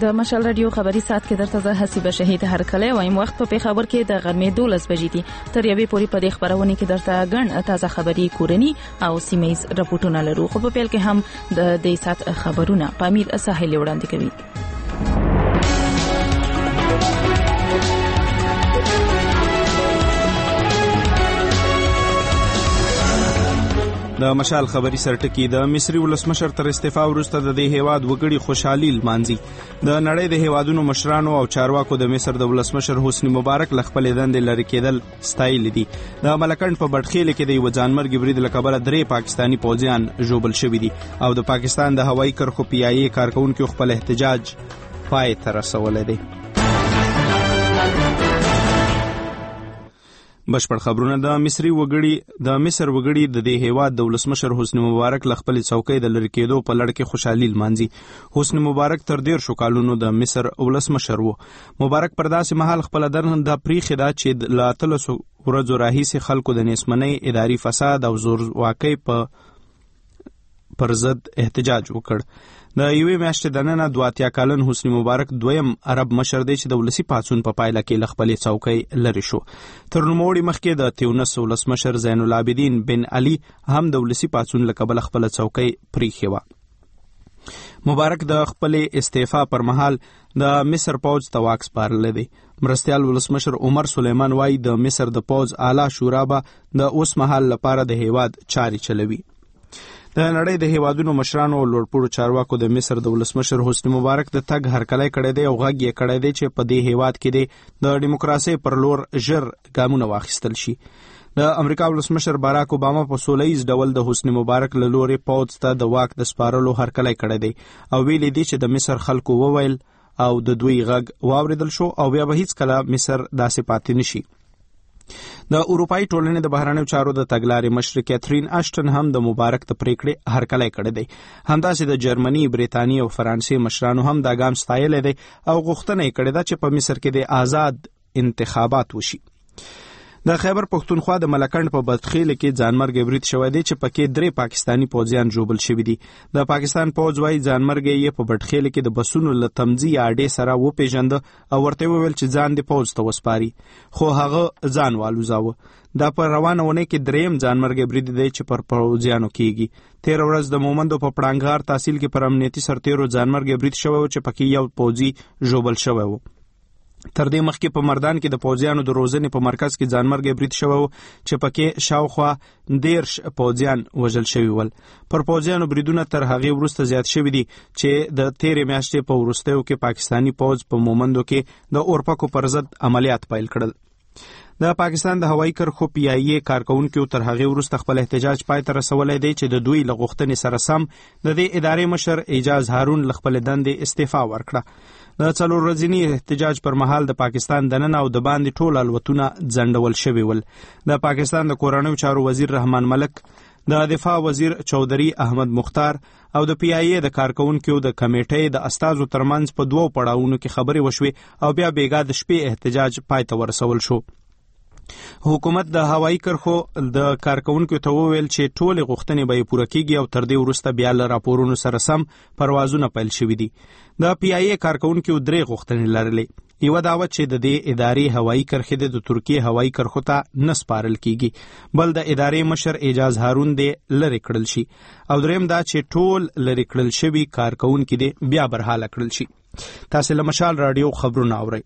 په مشال رادیو خبري سات کې درته زه حسیبه شهید هرکلی وایم. وخت په پیښور کې د غرمې 12 بجې دي. تر یوې پورې په دې خبرونه کې درته ګڼ تازه خبري کورني او سیمایز راپورټونه لرو. خو په پیل کې هم د دې سات خبرونه په امیر ساحل وړاندې کوي. د مشال خبري سرټکی د مصری ولسمشر تر استعفا وروسته د دې هیواد وګړي خوشحالي لمانځي. د نړۍ د هیوادونو مشرانو او چارواکو د مصر د ولسمشر حسنی مبارک لخپل دندې لري کېدل ستایل دي. د ملکند په بټخیل کې د یو ځانمرګ برید لکبره 3 پاکستانی پوځیان ژوبل شوي دي او د پاکستان د هوایي کرښو PIA کارکونکو خپل احتجاج پای ته رسولی دی. بشپړ خبرونه. د مصر وګړي د دې هیواد د ولسمشر حسنی مبارک لخپل څوکۍ د لری کېدو په لړ کې خوشحالي لمانځي. حسنی مبارک تر 13 کالونو د مصر ولسمشر وو. مبارک پر داسې مهال خپل د پریخي دا چې لا 300 ورځو راهیسې خلکو د نسمنۍ اداري فساد او زور واقع پر ضد احتجاج وکړ. د یوې میاشتې دننه 82 کلن حسنی مبارک دویم عرب مشر دی چې د ولسی پاڅون په پایله کې لخپل څوکۍ لري شو. تر نوموړي مخکې د تیونس ولسمشر زین العابدین بن علي هم د ولسی پاڅون لکبل خپل څوکۍ پریښې وه. مبارک د خپل استعفا پر مهال د مصر پوځ ته واک سپارلی دی. مرستیال ولسمشر عمر سلیمان وایي د مصر د پوځ اعلی شورا به د اوس مهال لپاره د هیواد چاري چلوي. د نړۍ د هیوادونو مشرانو او لوړپوړو چارواکو د مصر د ولسمشر حسنی مبارک د تګ هرکلی کړی دی او غږ یې کړی دی چې په دې هیواد کې د ډیموکراسۍ پر لور ژر ګامونه واخیستل شي. د امریکا ولسمشر باراک اوباما په سوله ییز ډول د حسنی مبارک له لوري پوځ ته د واک د سپارلو هرکلی کړی دی او ویلي دی چې د مصر خلکو وویل او د دوی غږ واوریدل شو او بیا به هیڅ کله مصر داسې پاتې نشي. د اروپאי ټولنې د بهرنیو چارو د تګلارې مشر کیترین اشټن هم د مبارک د پریکړې هرکلی کړی دی. همداسې د جرمني، بریتانیا او فرانسې مشرانو هم دا ګام ستایلی دی او غوښتنه یې کړې ده چې په مصر کې د آزاد انتخابات وشي. د خیبر پښتونخوا د ملکند په بټخیل کې ځانمرګ برید شوی دی چې پکې 3 پاکستانی پوځیان ژوبل شوي دي. د پاکستان پوځ وايي ځانمرګ یې په بټخیل کې د بسونو له تمځي اډې سره وپیژنده او ورته وویل چې ځان دې پوځ ته وسپاري، خو هغه ځان والوزاوه. دا په روانه ونه کې 3م ځانمرګ برید دی چې پر پوځیانو کېږي. 13 ورځ د مومندو په پړانګار تحصیل کې پر امنیتي سرتیرو ځانمرګ برید شوی و چې پکې یو پوځي ژوبل شوی و. تر دې مخکې په مردان کې د پوځیانو د روزنې په مرکز کې ځانمرګ برید شوی و چې پکې شاوخوا 13 پوځیان وژل شوي ول. پر پوځیانو بریدونه تر هغې وروسته زیات شوي دي چې د 13 میاشتې په وروستیو کې پاکستانی پوځ په مومندو کې د اورپکو پر ضد عملیات پیل کړل. د پاکستان د هوایي کرښو PIA کارکونکو تر هغې وروسته خپل احتجاج پای ته رسولی دی چې د دوی له غوښتنې سره سم د دې ادارې مشر اعجاز هارون له خپل دندې استعفا ورکړه. د 4 ورځني احتجاج پر مهال د پاکستان دننه او د باندې ټول الوتونه ځنډول شوي ول. د پاکستان د کورنیو چارو وزیر رحمان ملک، د دفاع وزیر چودھری احمد مختار او د PIA د کارکونکو د کمیټې د استازو ترمنځ په 2 پړاوونو کې خبرې وشوې او بیا بیګا د شپې احتجاج پای ته ورسول شو. حکومت د هوایي کرښو د کارکونکو ته وویل چې ټولې غوښتنې به یې پوره کیږي او تر دې وروسته بیا له راپورونو سره سم پروازونه پیل شوي دي. د PIA کارکونکو 3 غوښتنې لرلې. یوه دا وه چې د دې ادارې هوایي کرښې د ترکیې هوایي کرښو ته نه سپارل کیږي، بل د ادارې مشر اعجاز هارون دې لرې کړل شي، او دریم دا چې ټول لرې کړل شوي کارکونکي دې بیا برحاله کړل شي. تاسې له مشال رادیو خبرونه اورئ.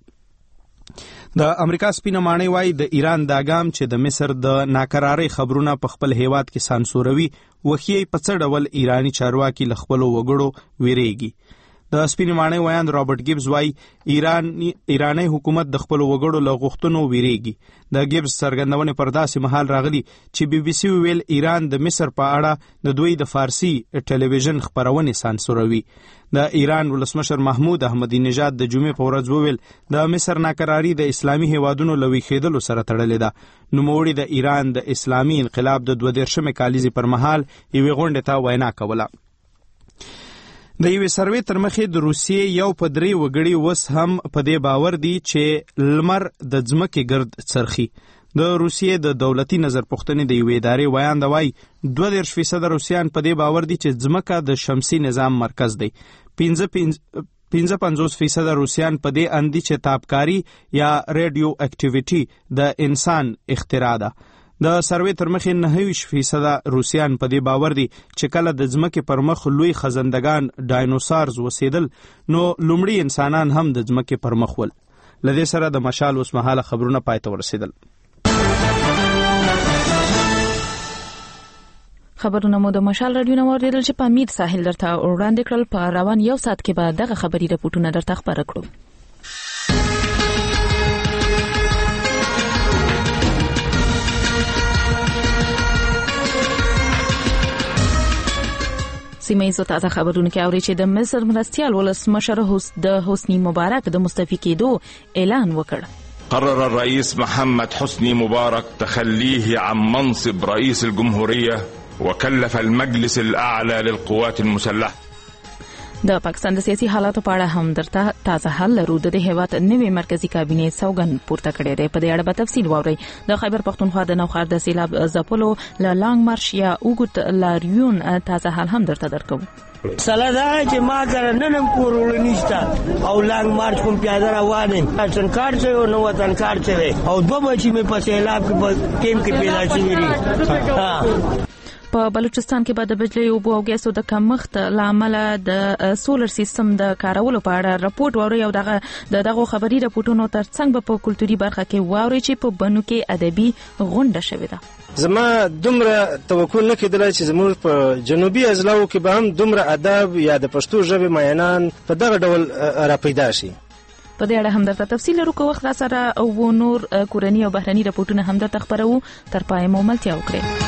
د امریکا سپینه ماڼۍ وایي د ایران دا ګام چې د مصر د ناکرارۍ خبرونه په خپل هیواد کې سانسوروي وښیي په څه ډول ایرانی چارواکي له خپلو وګړو ویریږي. د سپینې ماڼۍ ویاند رابرټ ګیبز وایي ایرانی حکومت د خپلو وګړو له غوښتنو ویریږي. د ګیبز څرګندونې پر داسې مهال راغلي چې BBC ویل ایران د مصر په اړه د دوی د فارسي ټلویزیون خپرونې سانسوروي. د ایران ولسمشر محمود احمدی نژاد د جمعې په ورځ وویل د مصر ناکراري د اسلامي هیوادونو له ویښېدلو سره تړلې ده. نوموړي د ایران د اسلامي انقلاب د 22 کالیزې پر مهال یوې غونډې ته وینا کوله. د یوې سروې تر مخې د روسیې 1 په 3 وګړي اوس هم په دې باور دي چې لمر د ځمکې ګرد څرخي. د روسیې د دولتي نظر پوښتنې د یوې ادارې ویاند وایي 22% روسیان په دې باور دي چې ځمکه د شمسي نظام مرکز دی. 55% روسیان په دې اندي چې تابکاری یا ریډیو اکټیویټي د انسان اختراع ده. د سروې تر مخې 90% روسیان په دې باور دي چې کله د ځمکې پر مخ لوی خزندگان ډاینوسارز وسیدل نو لومړي انسانان هم د ځمکې پر مخ ول. لدې سره د مشال اوسمهاله خبرونه پای ته ورسېدل. خبرونه مو د مشال رادیو نو اوریدل چې په امید ساحل درته وړاندې کړل. په روان یو ساعت کې به دغه خبري رپورټونه درته خبره کړو. سیمه‌ایزو تازه خبرونه کې اوري چې د مصر مرستیال ولسمشر حسنی مبارک د مستعفي کېدو اعلان وکړ. قرر الرئيس محمد حسني مبارك تخليه عن منصب رئيس الجمهورية وكلف المجلس الأعلى للقوات المسلحة. د پاکستان د سیاسي حالاتو په اړه هم درته تازه حل لرو. د هیواد نوې مرکزی کابینه سوګن پورته کړې ده. په دې اړه به تفصیل واورئ. د خیبر پختونخوا د نوخار د سیلاب ځپلو ل لانګ مارش یا اوګت لاریون تازه حل هم درته درکو. سلادا چې ما سره ننم کورول نشته او لانګ مارچ کوم پیاده روانم وطن کار چې نو وطن کار چې او دوه بچی مې په سیلاب کې ټیم کې پیدا شوی. په بلوچستان کې به د بجلی او بو او ګیسو د کمښت لامل د سولر سیستم د کارولو په اړه راپورټ ووري او دغه خبري راپورټونو ترڅنګ په کلتوري برخه کې ووري چې په بنو کې ادبي غونډه شوې ده. زما دومره توقع نه کېدله چې زموږ په جنوبي اضلاعو کې به هم دومره ادب یا د پښتو ژبې مینان په دغه ډول را پیدا شي. په دې اړه هم درته تفصیل لرو. کو وخت را سره او نور کورنی او بهرني راپورټونه هم درته خبرو. تر پای مو ملتیا وکړئ.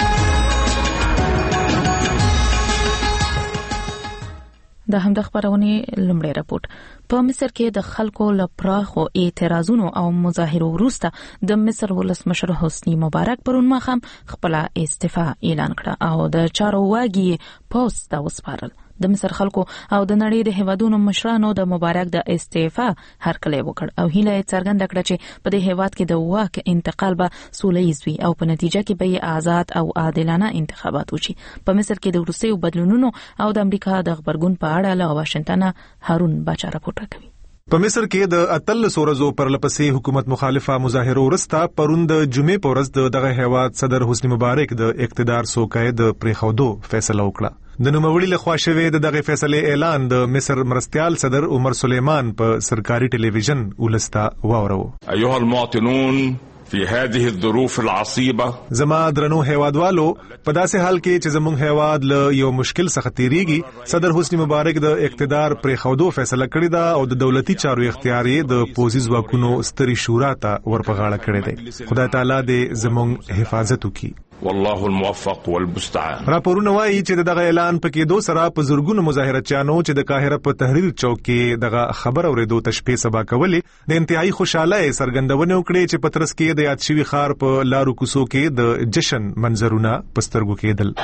د هم د خبرونې لومړی راپورټ. په مصر کې د خلکو لپاره اعتراضونو او مظاهرو وروسته د مصر ولسمشر حسنی مبارک پرون ماښام خپل استعفا اعلان کړه او د چارواکي پوسټ ته وسپارل. د مصر خلکو او د نړۍ د هیوادونو مشرانو د مبارک د استعفا هرکلی وکړ او هیله څرګنده کړه چې په دې هیواد کې د واک انتقال به سوله‌ییز وي او په نتیجه کې به آزاد او عادلانه انتخابات وشي. په مصر کې د وروستیو بدلونونو او د امریکا د خبرګون په اړه له واشنگټن هارون باچا راپورټ کوي. په مصر کې د 13 ورځو پر لپسې حکومت مخالفه مظاهرو وروسته پرون د جمعې په ورځ دغه هیواد صدر حسنی مبارک د اقتدار څوکۍ د پریښودو فیصله وکړه. د نوموړي لخوا شوی دغه فیصله اعلان د مصر مرستیال صدر عمر سلیمان په سرکاري ټلویزیون ولستا واورو. ايها المواطنون في هذه الظروف العصيبه زما درنو هیوادوالو په داسې حال کې چې زموږ هیواد له یو مشکل څخه تیریږي صدر حسنی مبارک د اقتدار پریښودو فیصله کړې ده او د دولتي چارو اختیار د پوزي ځواکونو ستري شورا ته ورپغاړه کړې ده. خدای تعالی دې زموږ حفاظت وکړي. والله الموفق والمستعان. راپورونه وايي چې دغه اعلان پکې دوه سره په زورګونو مظاهرچیانو چې د قاهره په تحریر چوک کې دغه خبر اوریدو تشبیه سبا کولې د انتهایی خوشاله سرګندونه وکړي چې پترس کې د یاد شوی خار په لارو کوڅو کې د جشن منظرونه پسترګو کېدل.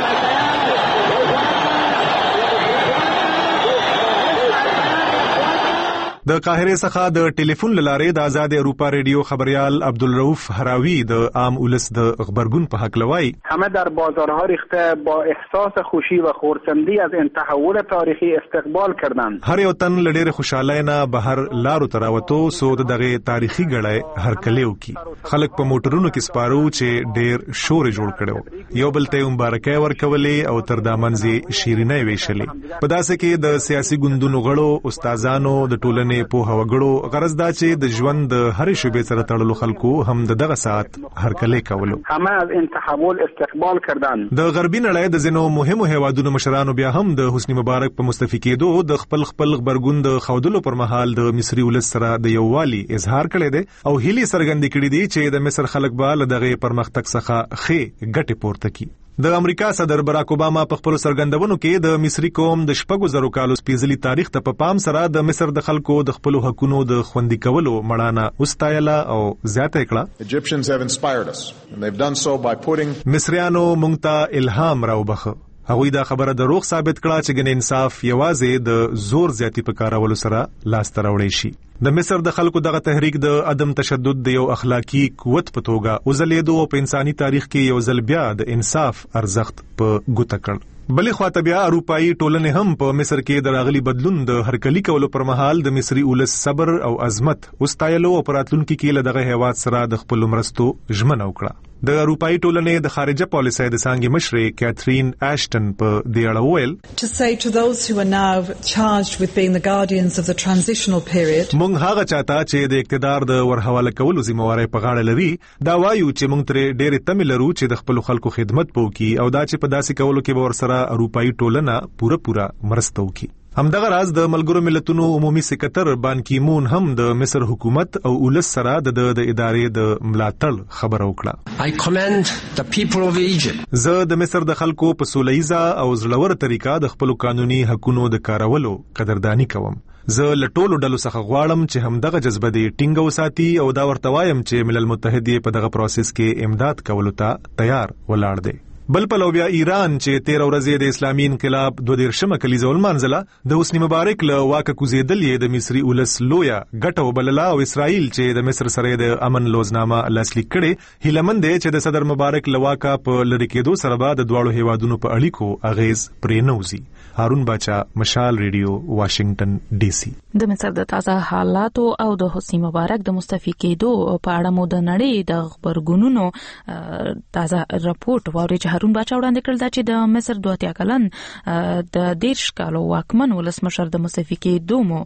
د قاهره څخه د ټلیفون لاره د آزاد اروپا رادیو خبریال عبدالرؤف هراوی د عام اولس د خبرګون په حق لوي. همه در بازارها ریخته با احساس خوشی و خرسندی از این تحول تاریخی استقبال کردند. هر یو تن لډېر خوشاله نه بهر لارو تراوتو سو دغه تاریخي غړای هر کلیو کی خلک په موټرونو کې سپارو چې ډېر شور جوړ کړو. یو بل ته مبارکي ورکولې او تر دامنځي شیرینه ویشلې. په داسې کې د سیاسي ګوندونو غړو استادانو د ټولنې په هوګړو غرض دا چې د ژوند د هرې شوبې سره تړلو خلکو هم دغه ساعت هرکلی کولو. همه از این تحول استقبال کردند. د غربي نړۍ د ځینو مهمو هیوادونو مشرانو بیا هم د حسنی مبارک په مستعفي کېدو د خپل خبرګون د خودلو پر مهال د مصري ولس سره د یووالي اظهار کړی دی او هیلې څرګندې کړې دي چې د مصر خلک به له دغه پرمختګ څخه ښې ګټې پورته کړي. د امریکا صدر براک اوباما په خپل سرګندونو کې د مصري قوم د شپږو زرو کالو سپېڅلي تاریخ ته په پام سره د مصر د خلکو د خپل حقوقو د خوندي کولو مړانه وستایله او زیاته کړه. Egyptians have inspired us and they've done so by putting مصریانو مونږ ته الهام راوبخه. هغوی دا خبره دروغ ثابت کړه چې ګنې انصاف یوازې د زور زیاتی په کارولو سره لاس ته راوړی شي. د مصر د خلکو دغه تحریک د عدم تشدد د یو اخلاقی قوت په توګه وزلیدو او په انساني تاریخ کې یو ځل بیا د انصاف ارزښت په ګوته کړ. بلې خواته بیا اروپایي ټولنې هم په مصر کې د راغلي بدلون د هرکلي کولو پر مهال د مصري ولس صبر او عظمت وستایلو او پراتلونکو کې له دغه هیواد سره د خپل مرستو ژمنه وکړه. د اروپایي ټولنې د خارجه پالیسۍ د څانګې مشرې کیترین اشټن په دې اړه وویل To say to those who are now charged with being the guardians of the transitional period مونږ هغه چاته چې د اقتدار د ورحواله کولو ذمہواری په غاړه لري دا وایو چې مونږ ترې ډېرې تمې لرو چې د خپل خلکو خدمت وکړي او دا چې په داسې کولو کې به ورسره اروپایي ټولنه پوره مرسته وکړي. همدغه راز د ملګرو ملتونو عمومي سکرټر بان کی مون هم د مصر حکومت او ولس سره د ادارې د ملاتړ خبره وکړه. I commend the people of Egypt. زه د مصر د خلکو په سولهیزه او زړور طریقه د خپل قانوني حقوقو د کارولو قدردانی کوم. زه له ټولو ډلو څخه غواړم چې همدغه جذبه دې ټینګه وساتي او دا ورته وایم چې ملل متحد په دغه پروسس کې امداد کولو ته تیار ولاړ دی. بل په لوبیا ایران چې 13 ورځې د اسلامي انقلاب 22 کلیزه ولمانځله د حسنی مبارک له واکه کوزیدل یې د مصری ولس لویا ګټه وبلله او اسرائیل چې د مصر سره د امن لوزنامه لاسلیک کړي هیلمند چې د صدر مبارک له واکه په لری کېدو سره به د دواړو هیوادونو په اړیکو اغیز پرې نوځي. هارون باچا، مشال ریډیو، واشنگټن ډي سي. د مصر د تازه حالاتو او د حسنی مبارک د مستعفي کېدو په اړه مو د نړۍ د خبرګونونو تازه راپورټ واوري چې هارون باچا وړاندې کړل چې د مصر 2 کلن د 10 کالو واکمن ولسمشر د مستعفي کېدو مو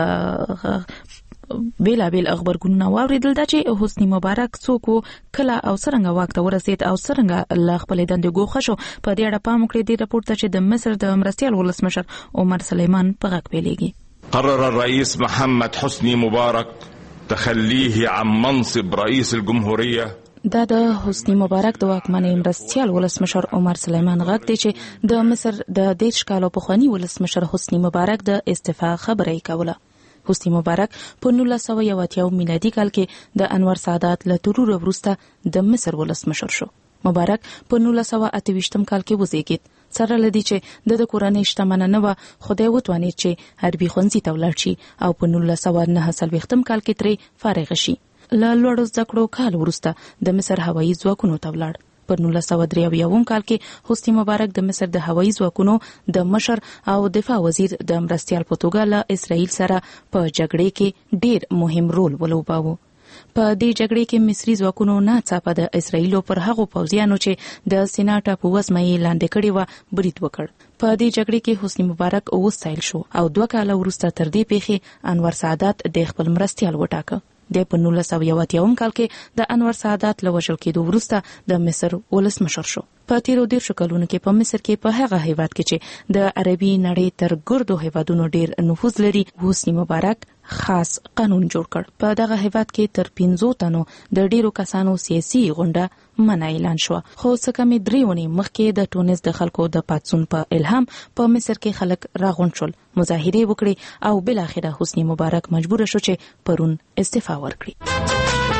بیل خبرګونونه واوریدل چې حسنی مبارک څوک کله او څنګه واک ته ورسید او څنګه له خپل دندې ګوښه شو. په دې اړه پام وکړئ د راپورټ چې د مصر د مرستیال ولسمشر عمر سلیمان په غږ پیلېږي. قرر الرئيس محمد حسني مبارك تخليه عن منصب رئيس الجمهورية. دا د حسنی مبارک د واکمن مرستیال ولسمشر عمر سلیمان غږ دی چې د مصر د 10 کالو پخوانی ولسمشر حسنی مبارک د استعفا خبره یې کوله. حسنی مبارک په 1980 میلادي کال کې د انور سادات له ترور وروسته د مصر ولسمشر شو. مبارک په 1928 کال کې وزیږید. سره لدی چې د کورنۍ شتمنه نه و، خدای وتوانید چې حربي ښوونځي ته ولاړ شي او په 1949 کال کې ترې فارغ شي. له لوړو زده کړو کال وروسته د مصر هوایي ځواکونو ته ولاړ. په 1993 کال کې حسنی مبارک د مصر د هوایي ځواکونو د مشر او دفاع وزیر د مرستیال په توګه له اسرائیل سره په جګړې کې ډیر مهم رول ولوباوه. په دې جګړې کې مصري ځواکونو ناڅاپه د اسرائیل پر هغو پوځیانو چې د سېناټ په وسمه یې لاندې کړي و برید وکړ. په دې جګړې کې حسنی مبارک وستایل شو او 2 کاله وروسته تر دې پیښې انور سادات د خپل مرستیال وټاکه. د 1980 کال کې د انور سادات له وژل کېدو وروسته د مصر ولسمشر شو. په 13 کلونو کې په مصر کې په هغه هیواد کې چې د عربي نړۍ تر ګردو هیوادونو ډیر نفوذ لري حسنی مبارک خاص قانون جوړ کړ. په دغه هیواد کې تر 15 تنو د ډیرو کسانو سیاسي غونډه منع اعلان شو. خو څه کمی 3 ونې مخکې د ټونس د خلکو د پاتسون په الهام په مصر کې خلک راغونډ شول، مظاهره وکړي او بل اخره حسنی مبارک مجبور شو چې پرون استعفا ورکړي.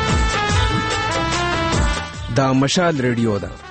دا مشال ریډیو ده.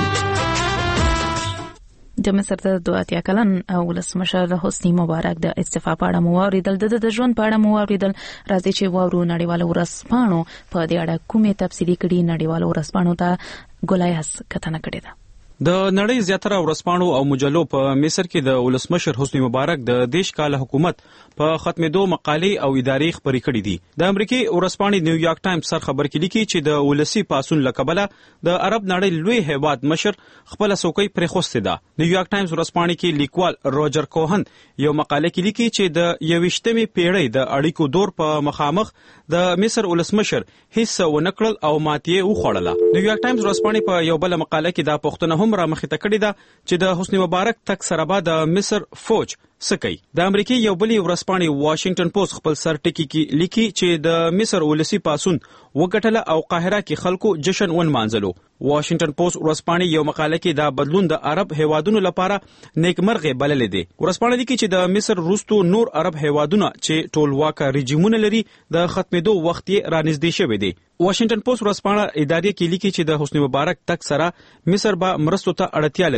د مصر د 2 کلن ولسمشر حسنی مبارک د استعفا په اړه مو واوریدل، د ژوند په اړه مو واوریدل. راځي چې واورو نړیوالو ورځپاڼو په دې اړه کومې تفصیلي کړي نړیوالو ورځپاڼو ته ګولایاس کتنه کړې ده. د نړۍ زیاتره ورځپاڼو او مجلو په مصر کې د ولسمشر حسنی مبارک د 10 کال حکومت په ختمېدو مقالې او ادارې خبرې کړې دي. د امریکای ورځپاڼې نیویارک ټایمز سر خبر کې لیکي چې د ولسی پاسون لقبله د عرب نړۍ لوی هیواد مشر خپل څوکۍ پرې خوسته ده. نیویارک ټایمز ورځپاڼې کې لیکوال روجر کوهن یو مقاله کې لیکي چې د 21مې پیړۍ د اړیکو دور په مخامخ د مصر ولسمشر هیڅ ونکړل او ماتې وخوړله. نیویارک ټایمز ورځپاڼې په یو بل مقاله کې دا پوښتنه هم را مخې ته کړې ده چې د حسنی مبارک تک سره به د مصر فوج سکی. د امریکای یو بلی ورځپاڼې واشنگټن پوسټ خپل سر ټکی کې لیکي چې د مصر ولسی پاسون وګټله او قاهره کې خلکو جشن ونمانځلو. واشنگټن پوسټ ورځپاڼې یو مقاله کې دا بدلون د عرب هیوادونو لپاره نیکمرغه بللې دي. ورځپاڼې لیکي چې د مصر روستو نور عرب هیوادونه چې ټولواکه رژیمونه لري د ختمېدو وخت یې رانږدې شوی دی. واشنگټن پوسټ ورځپاڼه ادارې کې لیکي چې د حسنی مبارک تک سره مصر به مرستو ته اړتیا لري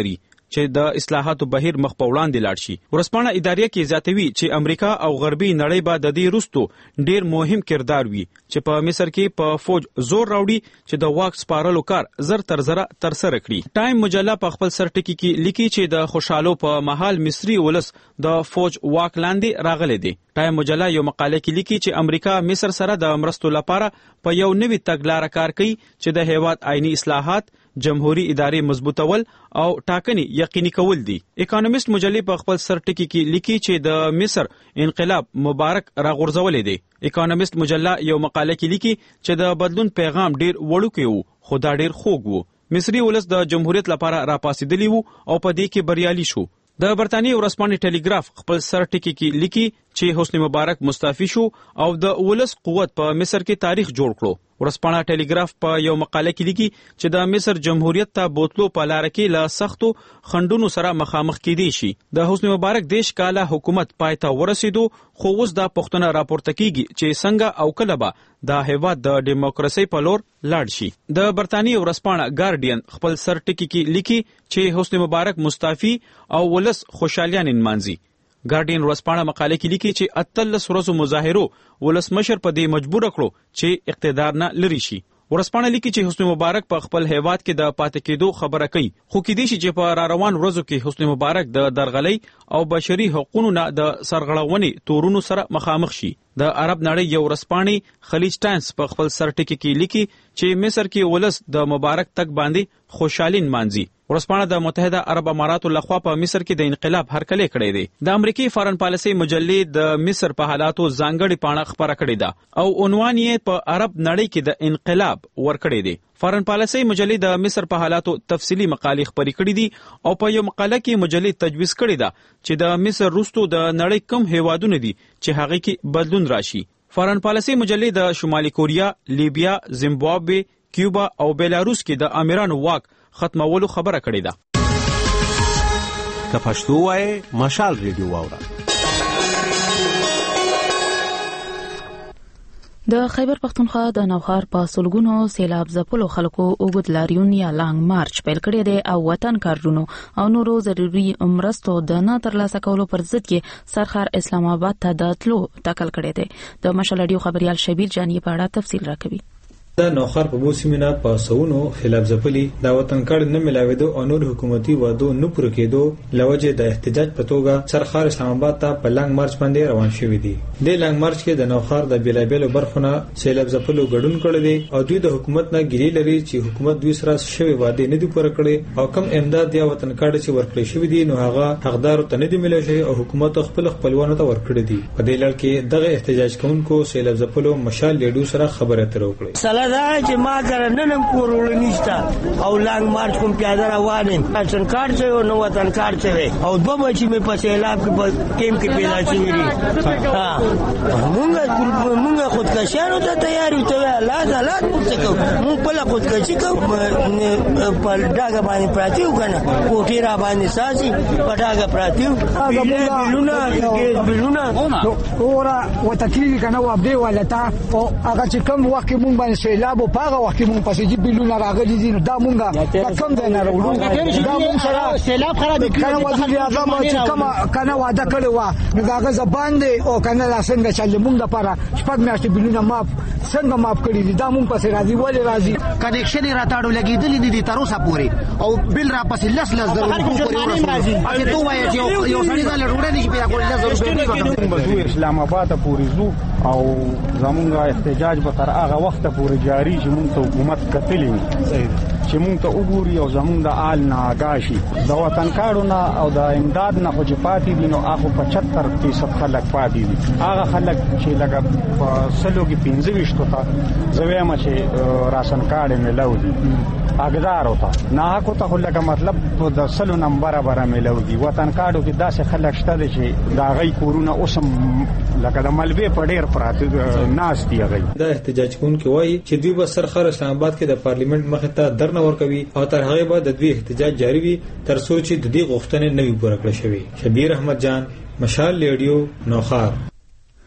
چې د اصلاحاتو بهیر مخ په وړاندې لاړ شي. ورځپاڼه اداریه کې زیاتوي چې امریکا او غربي نړۍ به د دې وروسته ډیر مهم کردار وي چې په مصر کې په فوج زور راوړي چې د واک سپارلو کار زر تر زره ترسره کړي. ټایم مجله په خپل سرټکی کې لیکي چې د خوشحالو په محل مصري ولس د فوج واک لاندې راغلي دي. ټایم مجله یو مقاله کې لیکي چې امریکا مصر سره د مرستو لپاره په یو نوي تګلارې کار کوي چې د هیواد آئینی اصلاحات، جمهوریت ادارې مضبوطول او ټاکنې یقیني کول دي. اکانومیست مجلې په خپل سرټکی کې لیکي چې د مصر انقلاب مبارک راغورځولې دي. اکانومیست مجله یو مقاله کې لیکي چې د بدلون پیغام ډیر وړوکی وو خو دا ډیر خوږ وو. مصری ولس د جمهوریت لپاره راپاسېدلی وو او په دې کې بریالي شو. د برتانیې ورځپاڼې ټیلیګراف خپل سرټکی کې لیکي چې حسنی مبارک مستعفي شو او د ولس قوت په مصر کې تاریخ جوړ کړو. ورځپاڼه ټیلیګراف په یو مقاله کې لیکي چې د مصر جمهوریت ته بوتلو په لار کې له سختو خنډونو سره مخامخ کېدی شي. د حسنی مبارک دیش کاله حکومت پای ته ورسېدو خو اوس دا پوښتنه راپورته کیږي چې څنګه او کله به د هیواد د دیموکراسي په لور لاړ شي. د برتانیې ورځپاڼه ګارډین خپل سرټکی کې لیکي چې حسنی مبارک مستعفي او ولس خوشالیان نمانځي. ګارډین ورځپاڼه مقاله کې لیکي چې 18 ورځو مظاهرو ولسمشر په دې مجبور کړو چې اقتدار نه لري شي. ورځپاڼه لیکي چې حسنی مبارک په خپل هیواد کې د پاتې کېدو خبره کوي خو کېدای شي چې په روان ورځو کې حسنی مبارک د درغلۍ او بشري حقوقو نه د سرغړونې تورونو سره مخامخ شي. د عرب نړۍ یو ورځپاڼه خلیج ټایمز په خپل سرټکی کې لیکي چې مصر کې ولس د مبارک تک باندې خوشحالي نمانځي. ورځپاڼه د متحده عرب اماراتو لخوا په مصر کې د انقلاب هرکلی کړی دی. د امریکای فارن پالیسي مجلې د مصر په حالاتو ځانګړې پاڼه خبره کړې ده او عنوان یې په عرب نړۍ کې د انقلاب ورکړی دی. فارن پالیسي مجلې د مصر په حالاتو تفصیلی مقالې خبرې کړې دي او په یو مقاله کې مجلې تجویز کړې ده چې د مصر وروسته د نړۍ کم هیوادونه دي چې هغه کې بدلون راشي. فارن پالیسي مجلې د شمالي کوریا، لیبیا، زیمبابوے، کیوبا او بیلاروس کې د امیرانو واک ختمولو خبره کړې ده. که پښتو وایي مشال ریډیو واوره. د خیبر پختونخوا د نوخار په سلګونو سیلاب ځپلو خلکو اوږد لاریون یا لانګ مارچ پیل کړی دی او وطن کارونو او نورو ضروري مرستو د نه ترلاسه کولو پر ضد کې سرخار اسلام آباد ته د تلو ټاکل کړی دی. د مشال رادیو خبريال شبیر جانی په اړه تفصیل راکوي. د نوخار په موسمینا په سونو خلاف ځپلي د وطن کړه نه ملاویدو او نور حکومتي وعدو نه پوره کېدو لوجه د احتجاج په توګه سرخار اسلام آباد ته په لانګ مارچ باندې روان شوی دي. د لانګ مارچ کې د نوخار د بیلابیلو برخونه سیلاب ځپلو ګډون کړی دي او دوی د حکومت نه ګیلې لري چې حکومت دوی سره شوی وعده نه دي پوره کړی او کم امداد یا وطن کړه چې ورکړی شوی دي نو هغه حقدار ته نه دي ملي او حکومت خپلوانو ته ورکړي دي. په دې لړ کې دغه احتجاج کوونکو سیلاب ځپلو مشال لیډو سره خبرې اترې وکړې. سلام چې ما سره نن کورول نشته او لانګ مارچ کوم پیاده روانم راشن کارت شوی نو وطن کارت شوی او دوه بچی مې په سیلاب کې په کیم کې پیدا شوی دي. مونږ خودکشانو ته تیار یو ته حالات پوښتنه مونږ په لا خودکشي کوم په داګه باندې پراتیو کنه کوټی را باندې ساسي په داګه پراتیو بلونه اورا وتکلیف کنه و ابدي ولتا او هغه چې کوم وخت مونږ باندې سیلاب او پاغه وخت مونږ پسې چې بلونه راغلي دي نو دا مونږه کم ځای نه راوړو دا مونږ سره سیلاب خراب کړي وزیر اعظم چې کوم کنه وعده کړی و نو دا غزه باندې او کنه څنګه چې مونږ لپاره شپږ میاشتې بلونه ماف څنګه ماف کړی دي دا مونږ پسې راځي ولې راځي کنیکشن راټاړو لګیدلې دي تر اوسه پورې او بل را پسې لس ضروري راځي ته وایې چې یو سړی دا لړوړې دي چې پیدا کول اسلام آباد پورې زو او زمونږ احتجاج به تر هغه وخت پورې جاری چې مونږ ته حکومت کتلی چې مونږ ته وګوري او زمونږ د آل نه آگاشي د وطن کارو نه او د امداد نه خو چې پاتې دي نو هغه 75% خلک پاتې دي. هغه خلک چې لکه په سلو کې 25 ته زویم چې راشن کارت ملو دي حقدار ہوتا نه حق ته لکه مطلب د سلو نمبر برابر ملو دي. وطن کارو کې داسې خلک شته چې دا غي کورونه اوسم لکه د ملبه په ډیر پراته ناس دی. غي دا احتجاج کوونکي وایي چې دوی به سرخار اسلام آباد کې د پارلیمنت مخ ته درنه ورکوي او تر هغه بعد د دوی احتجاج جاری وي تر څو چې د دې غوښتنې نه وي پوره کړې شوی. شبیر احمد جان، مشال ریډیو، نوخار.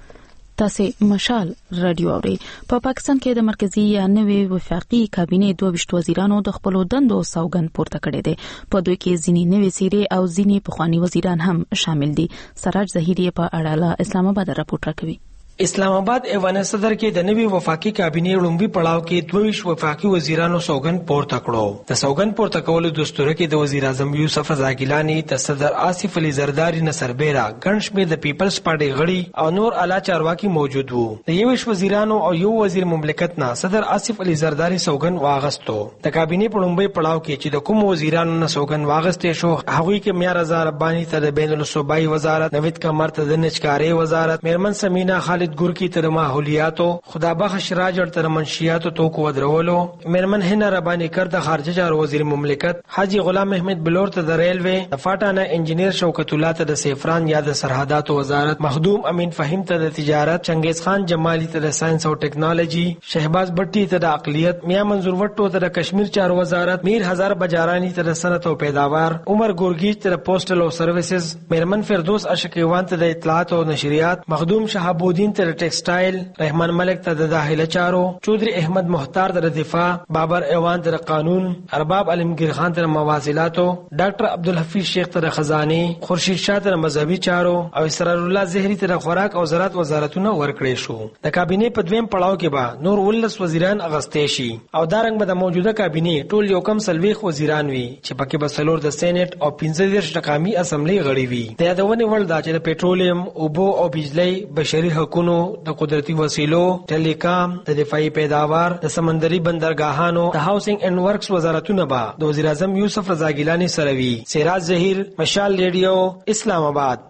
تاسو مشال رادیو اوري. په پاکستان کې د مرکزی یا نوې وفاقي کابینې 22 وزیرانو د خپل دندو سوګند پورته کړي دي. په دوی کې ځینې نوې سیرې او ځینې پخوانی وزیران هم شامل دي. سراج ظهیری په اړه اسلام آباد راپورټ راکوي. اسلام آباد ایوان صدر کې د نوي وفاقي کابینې لومبي پړاو کې 22 وفاقي وزیرانو سوګند پورته کړو. د سوګند پورته کولو دستور کې د وزیر اعظم یوسف رضا ګیلانی، د صدر آصف علي زرداری نصر بیرا، ګڼ شمېر د پیپلز پارټي غړي او نور اعلی چارواکي موجود وو. د 21 وزیرانو او یو وزیر مملکت نه صدر آصف علي زرداری سوګند واغستو. د کابینې په لومبي پړاو کې چې د کوم وزیرانو نه سوګند واغستې شو، هغوی کې میار رضا ربانی ته د بین الصوبائی وزارت، نوید کمر ته د نجکارۍ وزارت، میرمن سمینا خالد ګورکی تر ماحولیاتو، خدا بخش راجر تر منشیاتو توکو ودرولو، میرمن هنا ربانی کر د خارجه چارو وزیر مملکت، حاجی غلام احمد بلور ته د ریلوی، د فاټانه انجینیر شوکت الله ته د سیفران یا د سرحداتو وزارت، مخدوم امین فهیم ته د تجارت، چنگیز خان جمالی ته د ساينس او ټیکنالوژي، شهباز بټي ته د اقلیت، میا منظور وټو ته د کشمیر چارو وزارت، میر هزار بجارانی ته د صنعت او پیداوار، عمر ګورګیج ته د پوسټل او سروسز، میرمن فردوس اشقیوان ته د اطلاعات او نشریات، مخدوم شهاب الدین ته د ټیکسټایل، رحمان ملک ته د داخله چارو، چودري احمد مختار ته د دفاع، بابر ایوان ته د قانون، ارباب علمگیر خان ته د مواصلاتو، ډاکټر عبدالحفیظ شیخ ته د خزانه، خورشید شاه ته د مذهبي چارو او اسرار الله زهری ته د خوراک او زراعت وزارتونه ورکړي شو. د کابینې په دویم پړاو کې به نور 19 وزیران اغستې شي او دا رنګ به د موجوده کابینې ټول یو کم 40 وزیران وي چې پکې به څلور د سېنات او 15 د قومي اسمبلی غړي وي. د یادونه ول دا چې د پېټرولیم، اوبو او بجلی، بشري حقوقو، د قدرتي وسیلو، ټیلیکام، د دفاعي پیداوار، د سمندري بندرګاهانو، د هاوسنګ اینڈ ورکس وزارتونه به د وزیر اعظم یوسف رضا ګیلانی سره وي. سراج ظهیر، مشال ریډیو، اسلام آباد.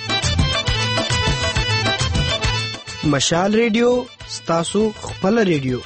مشال ریډیو ستاسو خپل ریډیو.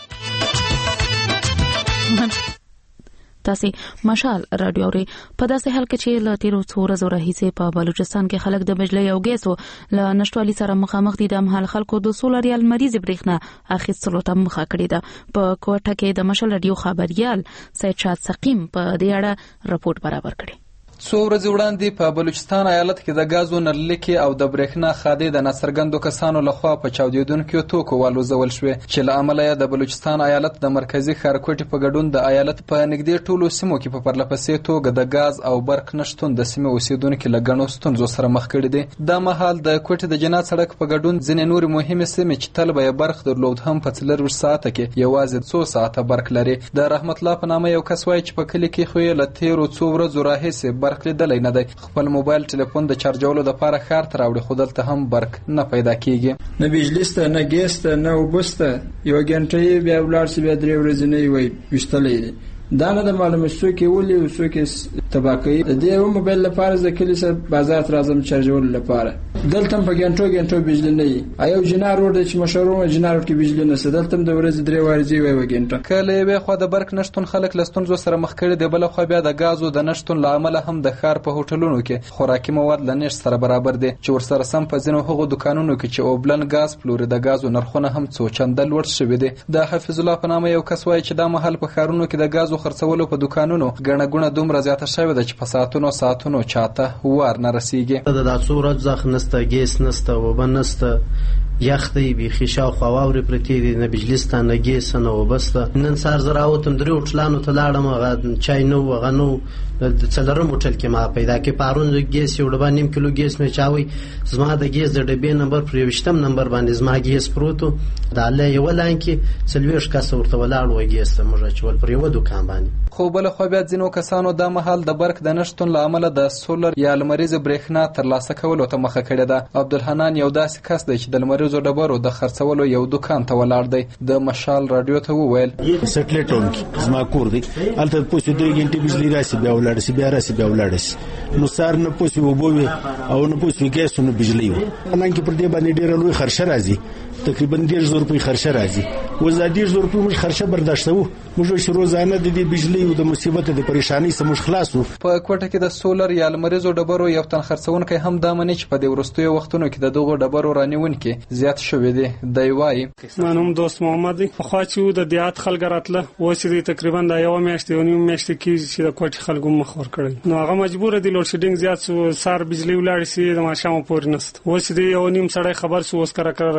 تاسو مشال رادیو اوري. په داسې حال کې چې ل تیرو څو ورځو راهیسې په بلوچستان کې خلک د بجلی او ګیسو له نشټوالي سره مخامخ دي، د مهال خلکو د سولر یا لمریزې برېښنا اخیستلو ته مخه کړې ده. په کوټه کې د مشال رادیو خبريال سید شاد سقیم په دې اړه رپورټ برابر کړی. څو ورځې وړاندې په بلوچستان ایالت کې د غازو نرلیکې او د برېښنا خادې د ناڅرګندو کسانو لخوا په چاودېدونکو توکو والوځول شوې چې له امله یې د بلوچستان ایالت د مرکزی ښارګوټي په ګډون د ایالت په نږدې ټولو سیمو کې په پرلپسې توګه د غاز او برق نشتون د سیمې اوسیدونکو له ګڼو ستونزو سره مخ کړي دي. دا مهال د کوټې د جنات سړک په ګډون ځینې نورې مهمې سیمې چې تل به یې برق درلود هم په 24 ساعته کې یوازې 2 ساعته برق لري. د رحمت الله په نامه یو کس وایي چې په کلي کې خو یې له تیرو څو ورځو راهیسې برق لیدلی نه دی. خپل موبایل ټلیفون د چارجولو لپاره ښار ته راوړي، خو دلته هم برق نه پیدا کیږي. نه بجلی شته، نه ګیس شته، نه اوبه شته. یو غنټه یې بیا ولاړ شي، بیا 3 ورځې نه وي وشتلې دي. دا نه د معلومه شو کې ولې وسو کې تباکي د دې موبایل لپاره ځکه چې بازار ته راځم چارجول لپاره دلته په غنټو بجلی نه وي. ایو جنار ور د چې مشروع جنار کې بجلی نه سره دلته د ورځې 3 ورځې وي وګنټه. کله یې خو د برق نشټون خلک لستونزو سره مخ کړي دی، بل خو بیا د غازو د نشټون لامل هم د ښار په هوټلونو کې خوراکي مواد لنیش سره برابر دي چې ورسره سم په ځینو هغو دکانونو کې چې اوبلن غاز پلوري د غازو نرخونه هم څو چنده لوړ شوي دي. د حفیظ الله په نامه یو کس وایي چې دا محل په ښارونو کې د غازو خرڅولو په دکانونو ګڼه ګونه دومره زیاته شوې ده چې په ساعتونو چاته ور نه رسیږي. دا څو ورځې ځخ نسته، ګیس نسته، اوبه نسته، یخ دی، بیخي شاوخوا واورې پرتې دي، نه بجلی سته، نه ګیس، نه اوبه سته. نن سهار زه راوتم 3 هوټلانو ته لاړم، هغه چای نه و، هغه نه و. د 4 هوټل کې ما پیدا کې پارون ګیس یو ډبه 1.5 کیلو ګیس مې چاوي. زما د ګیس د ډبې نمبر پر 20 نمبر باندې زما ګیس پروتو. د الله یو لاین کې 40 کس ورته ولاړ و ګیس ته موږ چول پر یو دکان باندې. خو بل خو بیا ځینو کسانو د محل د برق د نشټون لامل د سولر یا لمریزې برېښنا ترلاسه کولو ته مخه کړې ده. عبدالحنان یو داسې کس دی چې د لمریزو ډبرو د خرڅولو یو دکان ته ولاړ دی. د مشال رادیو ته وویل سټلې ټاون کې زما کور دی، هلته پوسې 2 غنټې بجلی راسي، بیا ولاړ سي، بیا راسي، بیا ولاړ سي. نو سار نه پوسې وبوي او نه پوسې ګیس نه بجلی و. نن کې پر دې باندې ډېر لوی خرچه راځي، تقریبا 1.5 روپۍ خرچه راځي. وزادي 1.5 روپۍ موږ خرچه برداشتو، موږ چې روزانه د دې بجلی او د مصیبت د پریشانی سره موږ خلاصو. په کوټه کې د سولر یا لمریزو ډبرو یو تن خرڅونکي هم دا مني چې په دې ورستیو وختونو کې د دغه ډبرو رانیونکي زیات شوې دي. دی وايي نوم دوست محمد دی، خو چې د دیات خلک راتله و چې تقریبا د یو میاشتې او نیم میاشتې کې چې د کوټه خلکو مخ ور کړل، نو هغه مجبور دي لوډ شیډینګ زیات سو، سار بجلی ولاړ سي، د ماشام پورې نست و چې یو نیم سړی خبر سو اوس کرا راځي کې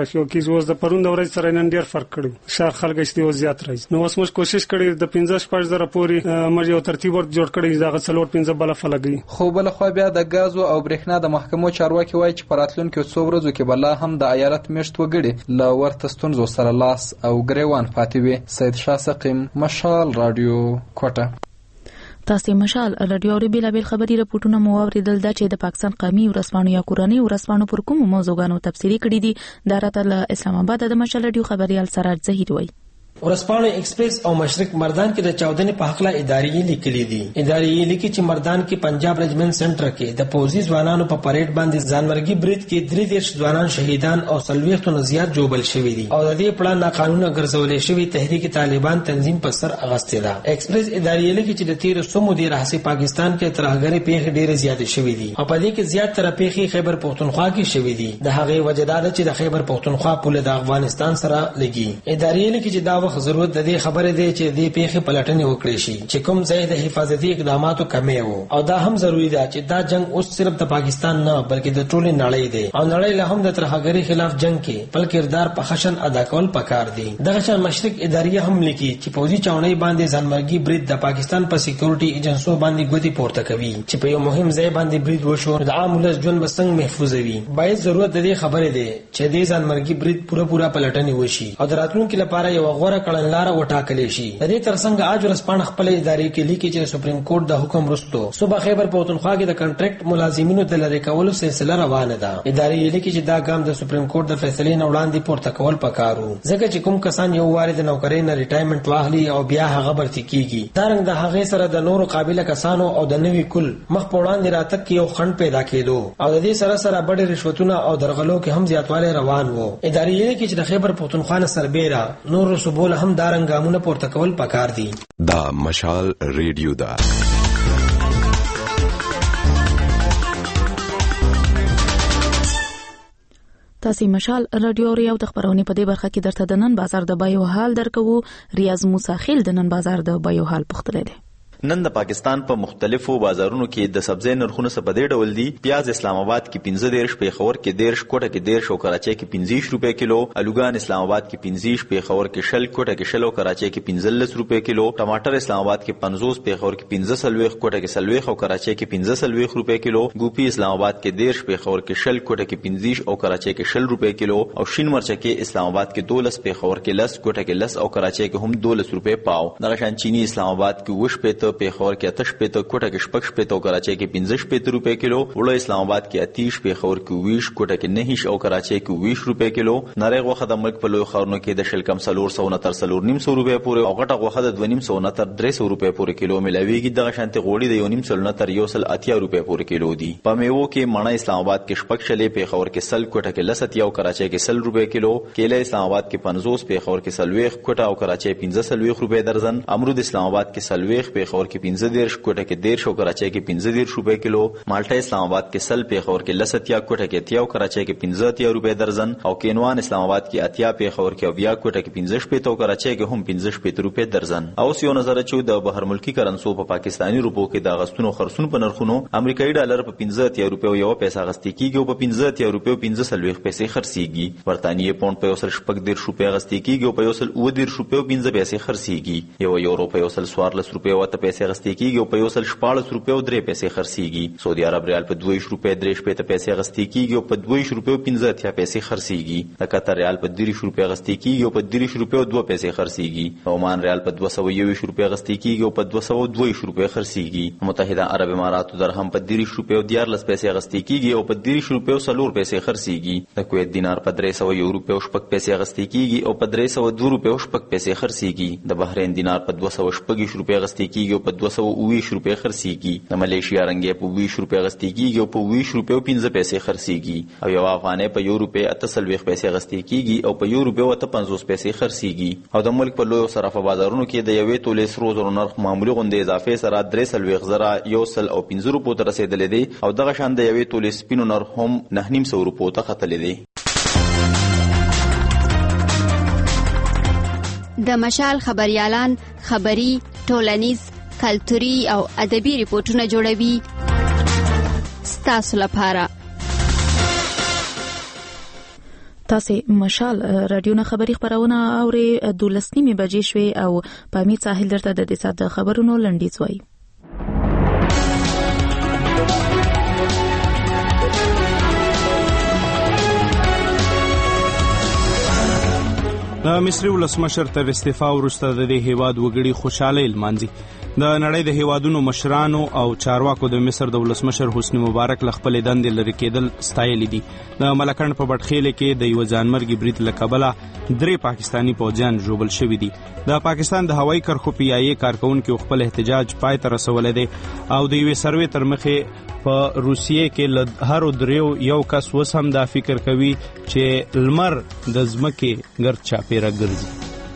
راځي. اوس د پرون د ورځې سره نن ډیر فرق کړی، شهر خلک استیو زیات راځي. نو اوس موږ کوشش کړی د 15-16 پورې موږ یو ترتیب ورته جوړ کړی، دا غڅلور 15 بل فلګي. خو بل خو بیا د غاز او برېښنا د محکمو چارواکي وایي چې پراتلونکو څو ورځو کې بل هم د ایالت میشت وګړي له ورته ستونزو سره لاس او ګریوان پاتې وي. سید شاه سقیم، مشال رادیو، کوټه. تاسو مشال رادیو ری بیل خبري رپورټونه مو اوریدل دا چې د پاکستان قومي ورسپانو یا کورنۍ ورسپانو پر کوم موضوعګانو تفصیلی کړي دي. دا راته له اسلام آباد د مشال رادیو خبريال سراج زهیر وایي. ورسپانو ایکسپریس او مشرق مردان کې د چاودنې په حق لا اداري لیکلي دي. اداري لیکي چې مردان کې پنجاب رجمنټ سنټر کې د پوزي ځوانانو په پریډ باندې ځانمرګي برید کې 3 ځوانان شهیدان او 40 تنو زیات جوړل شوی دي او د دې پلان ناقانونه ګرځولې شوی تحریک طالبان تنظیم په سر اغستې ده. ایکسپریس اداري لیکي چې د 13 سمو دی راهسي پاکستان کې ترهګری پیښې ډېرې زیاتې شوې دي او په دې کې زیات تر پیښې خیبر پختونخوا کې شوې دي. د هغې وجداد چې د خیبر پختونخوا پوله د افغانستان سره لګي. اداري لیکي چې دا وخت ضرورت د دې خبره دی چې دې پیښې پلټنې وکړي شي چې کوم ځای د حفاظتي اقداماتو کمی وو او دا هم ضروری ده چې دا جنگ اوس صرف د پاکستان نه بلکې د ټولې نړۍ دی او نړۍ له هم د ترهګری خلاف جنگ کې خپل کردار په خشن ادا کول پکار دي. دغه شان مشرق اداریه هم لیکي چې پوزي چاونۍ باندې ځانمرګي برید د پاکستان په سکیورټي ایجنسو باندې ګوتی پورته کوي چې په یو مهم ځای باندې برید وشو د عام ولس ژوند بسنګ محفوظ وي. باید ضرورت د دې خبره دی چې دې ځانمرګي برید پوره پلټنې وشي او د راتلونکو لپاره یو غوړه کړنلاره وټاکلې شي. د دې ترڅنګ اج ورسپانه خپل ادارې کې لیکي چې سپریم کورټ د حکم وروسته صوبه خیبر پختونخوا کې د کنټریکټ ملازمینو د لری کولو سلسله روانه ده. ادارې لیکي چې دا ګام د سپریم کورټ د فیصلې نه وړاندې پورته کول پکارو ځکه چې کوم کسان یو واري د نوکرۍ نه ریټایرمنټ واخلي او بیا هغه برتی کیږي. دا رنګ د هغه سره د نورو قابلیت کسانو او د نوي کل مخ په وړاندې راتګ کې یو خنډ پیدا کېدو او د دې سره بډې رشوتونه او درغلو کې هم زیاتوالی روان وو. ادارې لیکي چې د خیبر پختونخوا نه سربېره نور صوبو له هم دا رنګامونه پورته کول پکار دي. دا مشال ریډیو دا تاسو مشال رادیو ریو د خبرونه په دې برخه کې درته د نن بازار د بایو حال درکو. ریاض موسی خیل د نن بازار د بایو حال پختله دي. نن د پاکستان په مختلفو بازارونو کې د سبزی نرخونه څه په دې ډول دي. پیاز اسلام آباد کې 15 پیښور کې 10 کوټه کې 10 او کراچۍ کې 15 روپے کیلو، الوګان اسلام آباد کې 15 پیښور کې 10 کوټه کې 10 او کراچۍ کې 15 روپے کیلو، ټماټر اسلام آباد کې 50 پیښور کې 15 کوټه کې 10 او کراچۍ کې 15 روپے کیلو، ګوپی اسلام آباد کې 10 پیښور کې 10 کوټه کې 15 او کراچۍ کې 10 روپے کیلو، او شین مرچ کې اسلام آباد کې 12 پیښور کې 10 کوټه کې 10 او کراچۍ کې هم 12 روپے پاو. دغه شان چینی اسلام آباد کې 10 پیښور کې 8 پیته کوټه کې 6 پیته او کراچۍ کې 15 روپے کیلو، وړو اسلام آباد کې 30 پیښور کې 20 کوټه کې 9 او کراچۍ کې 20 روپے کیلو. نری غوښه د ملک په لوی ښارونو کې د شلکم 469 روپے پورې او غټه غوښه د 269 روپے پورې کیلو ملاويږي. دغه شانتي غوړي د 180 روپے پورې کیلو دي. په میوو کې مڼه اسلام آباد کې 6 پیښور کې 10 کوټه کې 10 او کراچۍ کې 10 روپے کیلو، کیله اسلام آباد کې 50 پیښور کې 10 کوټه او کراچۍ 15 روپے درزن، امرود اسلام آباد کې 10 پیښور کې 15 کوټه کې 10 او کراچۍ کې 15 روپے کیلو، مالټا اسلام آباد کې 10 پیښور کې 10 کوټه کې 10 او کراچۍ کې 15 روپے درزن، او کینوان اسلام آباد کې 10 پیښور کې 20 کوټه کې 15 او کراچۍ کې هم 15 روپے درزن. او یو نظر چې د بهر ملکی کرنسو په پاکستانی روپو کې د غستونو خرڅونو په نرخونو امریکایي ډالر په 15 روپے یو پیسې غستې کیږي او په 15 روپے 15 پیسې خرڅيږي. برتانیې پاوند په 1.10 روپے غستې کیږي او په 1.10 روپے 15 پیسې خرڅيږي. یو یورو په 1.14 روپے او 8 پیسې غستې کیږي او په 1.14 روپے او 3 پیسې خرڅيږي. سعودي عرب ریال په 22 روپے 3 پیسې غستې کیږي او په 22 روپے 15 پیسې خرڅيږي. د قطر ریال په 30 روپے غستې کیږي او په 30 روپے 2 پیسې خرڅيږي. عمان ریال په 221 روپے غستې کیږي او په 222 روپے خرڅيږي. متحده عرب اماراتو درهم په 30 روپے 14 پیسې غستې کیږي او په 30 روپے 4 پیسې خرڅيږي. د کویت دینار په 300 روپے 6 پیسې غستې کیږي او په 302 روپے 6 پیسې خرڅيږي. د بحرین دینار په 240 روپے غستې کیږي او په 220 روپے خرڅيږي. د ملیشیا رنګي په 20 روپے غستې کیږي او په 20 روپے 15 پیسې خرڅيږي. او یو افغانۍ په 1 روپے 48 پیسې غستې کیږي او په 1 روپے 50 پیسې خرڅيږي. او د ملک په لوی صرافه بازارونو کې د یوې تولې سرو زرو نرخ معمولی غونډې اضافه سره 3 زره 105 روپو ته رسیدلې دي او دغه شان د یوې تولې سپینو نرخ هم 900 روپو ته ختلې دي. د مشال خبريالان خبري، ټولنیز، کلتوري او ادبي ریپورتونه جوړوي ستاسو لپاره. تاسو مشال رادیو نه خبری خبرونه اوري 12:30 بجې شوي او په امید ساحل درته د دې ساعت خبرونو لنډیز وایي. د مصری ولسمشر تر استعفا وروسته د دې هیواد وګړي خوشاله لمانځي. د نړۍ د هیوادونو مشرانو او چارواکو د مصر د ولسمشر حسنی مبارک ل خپل دندې لري کېدل ستایل دي. د ملکند په بټخېل کې د یو ځانمرګي برید له کبله 3 پاکستانی پوځیان ژوبل شوي دي. د پاکستان د هوایي کرښو پیایي کارکونکو خپل احتجاج پای ته رسولې دي او د یو سروې تر مخې په روسیې کې له هر دریو یو کس وسم دا فکر کوي چې لمر د ځمکې ګرد چاپیره ګرځي.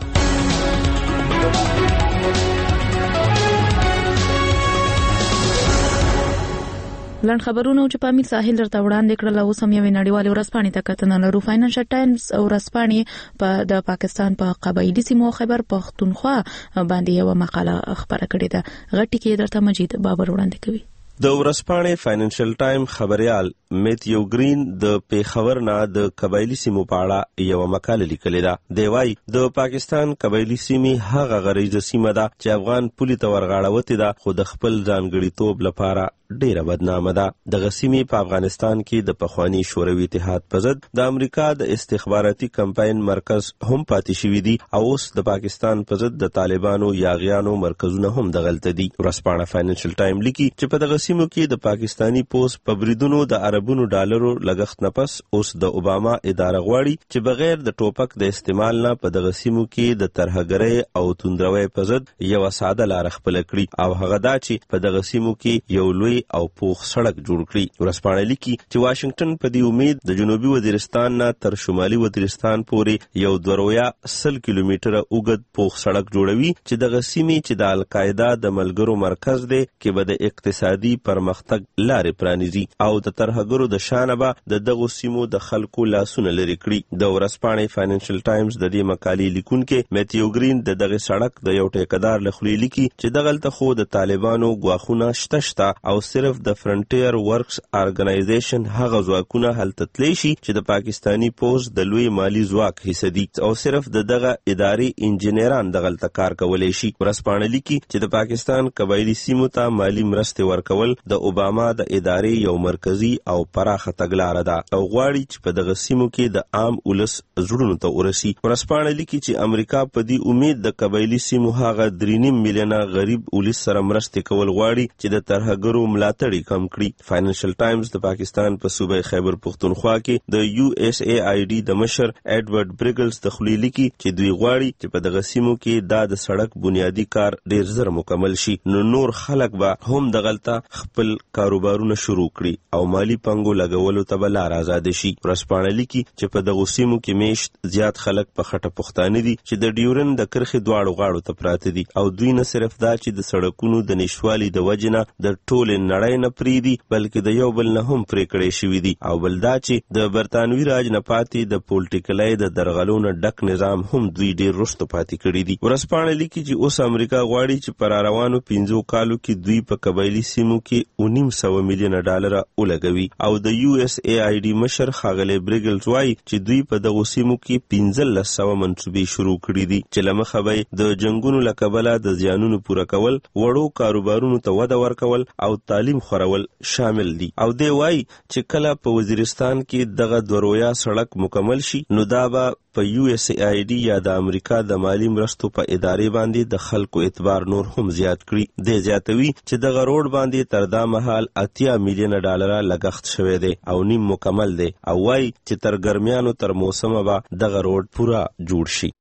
لن خبرونه چې په امید ساحل درته وړاندې کړل او سم یو نړیوال ورځپاڼې ته کتنه لرو. فاینانشل ټایمز ورځپاڼې په د پاکستان په قبایلی سیمو خیبر پختونخوا باندې یو مقاله خبره کړې ده. غټي کې درته مجید بابر وړاندې کوي. د ورځپاڼې فاینانشل ټایم خبريال میتیو گرین د پیښور نه د قبایلی سیمو په اړه یو مقاله لیکلې ده. دی وايي د پاکستان قبایلی سیمې هغه غریزه سیمه ده چې افغان پولی ته ورغاړوتې ده خو د خپل ځانګړیتوب لپاره ډیره بدنامه ده. د غسیمې په افغانستان کې د پخوانی شوروي اتحاد په ضد د امریکا د استخباراتي کمپاین مرکز هم پاتې شوی دی او اوس د پاکستان په ضد د طالبانو یاغیانو مرکزونه هم دغلته دي. ورځپاڼه فاینانشل ټایم لیکي چې په دغه سیمو کې د پاکستانی پوس په بریدونو د عربونو ډالرو لګښت نه پس اوس د اوباما اداره غواړي چې بغیر د ټوپک د استعمال نه په دغه سیمو کې د ترهګرۍ او توندروي په ضد یو ساده لار خپل کړي او هغه دا چې په دغه سیمو کې یو لوی او پوخ سړک جوړ کړي. ورځپاڼه لیکي چې واشنگټن په دې امید د جنوبي وزیرستان نه تر شمالي وزیرستان پورې یو 210 کیلومتره اوږد پوخ سړک جوړوي چې دغه سیمې چې د القاعده د ملګرو مرکز دی کې به د اقتصادي پرمختګ لارې پرانیزي او د ترهګرو د شانه به دغه سیمو د خلکو لاسونه لري کړي. د ورځپاڼې فاینانشل ټایمز د دې مقالې لیکونکي میتیو گرین دغه سړک د یو ټیکدار لخوا لیکي چې دغلته خو د طالبانو غواخونه شته او صرف د فرنټیر ورکس ارګنایزیشن هغه ځواکونه هلته تلی شي چې د پاکستانی پوز د لوی مالی ځواک حصہ دي او صرف دغه اداري انجنیران دغلته کار کولای شي. ورځپاڼه لیکي چې د پاکستان قبایلی سیمو ته مالی مرستې ورکول د اوباما د ادارې یو مرکزی او پراخه تګلاره ده او غواړي چې په دغه سیمو کې د عام ولس زړونو ته ورسي. ورځپاڼه لیکي چې امریکا په دې امید د قبایلی سیمو هغه 3.5 میلیونه غریب ولس سره مرستې کول غواړي چې د ترهګرو ملاتړ کم کړي. فاینانشل ټایمز د پاکستان په صوبې خیبر پختونخوا کې د USAID د مشر ایډورډ بریګلز د خلی لیکي چې دوی غواړي چې په دغه سیمو کې د سړک بنیادی کار ډیر زر مکمل شي نو نور خلک به هم دغلته خپل کاروبارونه شروع کړي او مالی پنګو لګولو ته به لار آزاد شي. ورځپاڼه لیکي چې په دغه سیمو کې میشت زیات خلک په خټه پښتانه دي چې د ډیورن د کرخې دواړو غاړو ته پراته دي او دوی نه صرف دا چې د سړکونو د نشوالي د وجنه د ټول نړۍ نه پریدي بلکې د یو بل نه هم پرې کړې شوې دي او بل دا چې د برتانوي راج نه پاتې د پولیټیکلای د درغلونو ډک نظام هم دوی ډیر رستو پاتې کړی دي. ورځپاڼه لیکي چې اوس امریکا غواړي چې پر روانو 15 کالو کې دوی په قبایلی سیمو کې 900 میلیون ډالر ولګوي او د USAID مشر خاغلی بریګلز وايي چې دوی په دغه سیمو کې 1500 منصوبې شروع کړې دي چې لمخه به د جنگونو لکبله د زیانونو پوره کول وړو کاروبارونو ته وده ورکول او تعلیم خورول شامل دي. او دی وايي چې کله په وزیرستان کې دغه درویا سړک مکمل شي نو دا به په USAID یا د امریکا د مالی مرستو په ادارې باندې د خلکو اعتبار نور هم زیات کړي. دی زیاتوي چې دغه روډ باندې تر دا مهال 80 میلیون ډالر لګښت شوی دی او نیم مکمل دی او وايي چې تر ګرمیانو تر موسمه به دغه روډ پورا جوړ شي.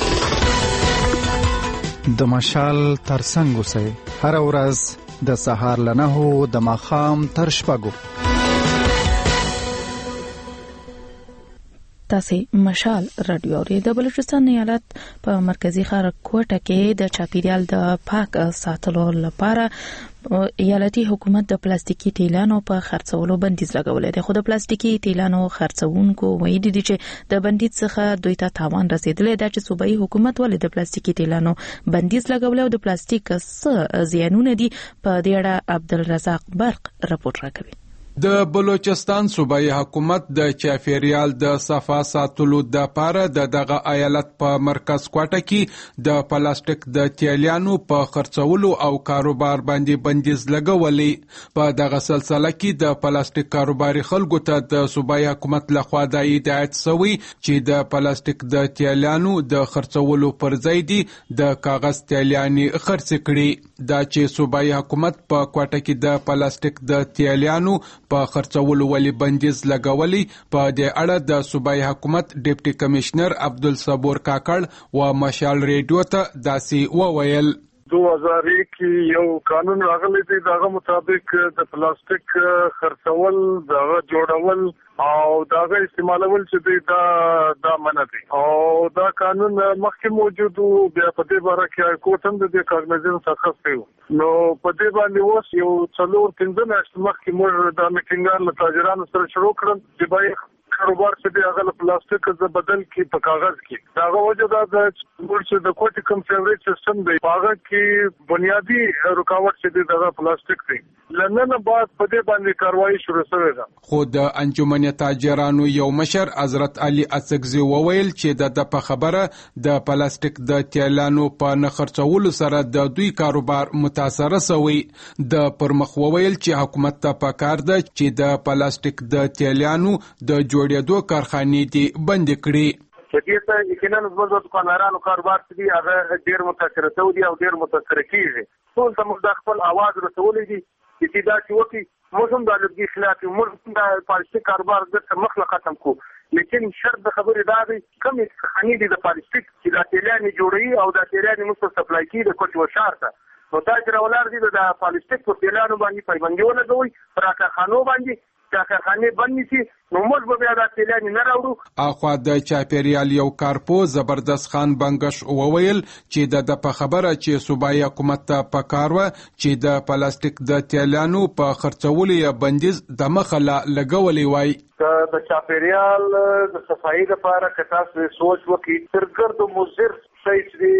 د مشال ترڅنګ اوسئ هر ورځ د سهار له 9 د ماښام تر 6. تاسو مشال رادیو اورئ. د بلوچستان ایالت په مرکزی ښار کوټه کې د چاپیریال د پاک ساتلو لپاره ایالتي حکومت د پلاستیکي تیلانو په خرڅولو بندیز لګولې ده. خو د پلاستیکي تیلانو خرڅونکو وایي دي چې د بندیز څخه دوی ته تاوان رسیدلی ده چې صوبایي حکومت ولې د پلاستیکي تیلانو بندیز لګولې او د پلاستیک څه زیانونه دي. په دې اړه عبدالرزاق برق راپور راکوي. د بلوچستان صوبایي حکومت د چاپیریال د صفا ساتلو د پاره دغه ایالت په مرکز کوټه کې د پلاستیک د تیلیانو په خرڅولو او کاروبار باندې بندیز لګولې. په دغه سلسله کې د پلاستیک کاروباري خلکو ته د صوبایي حکومت لخوا د هدایت شوی چې د پلاستیک د تیلیانو د خرڅولو پر ځای دي د کاغذ تیلیانې خرڅ کړي. دا چې صوبایي حکومت په کوټه کې د پلاستیک د تیلیانو په خرڅولو ولې بندیز لګولي، په دې اړه د صوبایي حکومت ډیپټي کمشنر عبدالصبور کاکړ و مشال ریډیو ته داسې وویل. 2001 کې یو قانون راغلی دی، دغه مطابق د پلاستیک خرڅول، دغه جوړول او دغه استعمالول چې دی دا منع دي او دا قانون مخکې موجود و. بیا په دې باره کې هایکورټ هم د دې کاغذن اخیستی و. نو په دې باندې اوس یو 4-5 میاشتې مخکې موږ دا میټینګان له تاجرانو سره شروع کړل چې باید کاروبار چې دی هغه پلاستیک ز بدل کی په کاغذ کې. داغه وجه دا چې د کوټ کم فیوریټ سیستم دی هغه کې بنیادی رکاوټ چې دی دغه پلاستیک دی. لنن بعد په دې باندې کاروایی شروع شوه ده. خو د انجمن تاجرانو یو مشر حضرت علي اسقزي وویل چې د په خبره د پلاستیک د تیلانو په نخرڅولو سره د دوی کاروبار متاثر شوی. د پرمخ وویل چې حکومت ته پکار ده چې د پلاستیک د تیلانو د جوړېدو کارخانې دي بند کړي. دې ته یقینا زموږ د دکاندارانو کاروبار چې دی هغه ډیر متاثر شوی دی او ډیر متاثر کیږي. ټول ته موږ د خپل आवाज رسولې دي چې دا چې وکی موږ هم د لږی خلاف موږ د پلاستیک کاروبار د مخله ختم کو. لیکن شرط د خبرې دا دی کوم خاني دي د پلاستیک چې د تیلانې جوړي او د تیلانې موږ سپلای کی د کوټ وشار ته نو تاجر ولر دي د پلاستیک په تیلانو باندې پیوندي ولګوي پر کارخانو باندې کارخانه بند شي نو موږ به بیا د تیلانې نه راوړو. اخوا د چاپیریال یو کارپو زبردست خان بنگش وویل چې د په خبره چې صوبایي حکومت ته پکار و چې د پلاستیک د تیلانو په خرڅولو یا بندیز د مخله لګولې وای. د چاپیریال د صفایي لپاره که تاسو سوچ وکړئ ترګرد مضر شي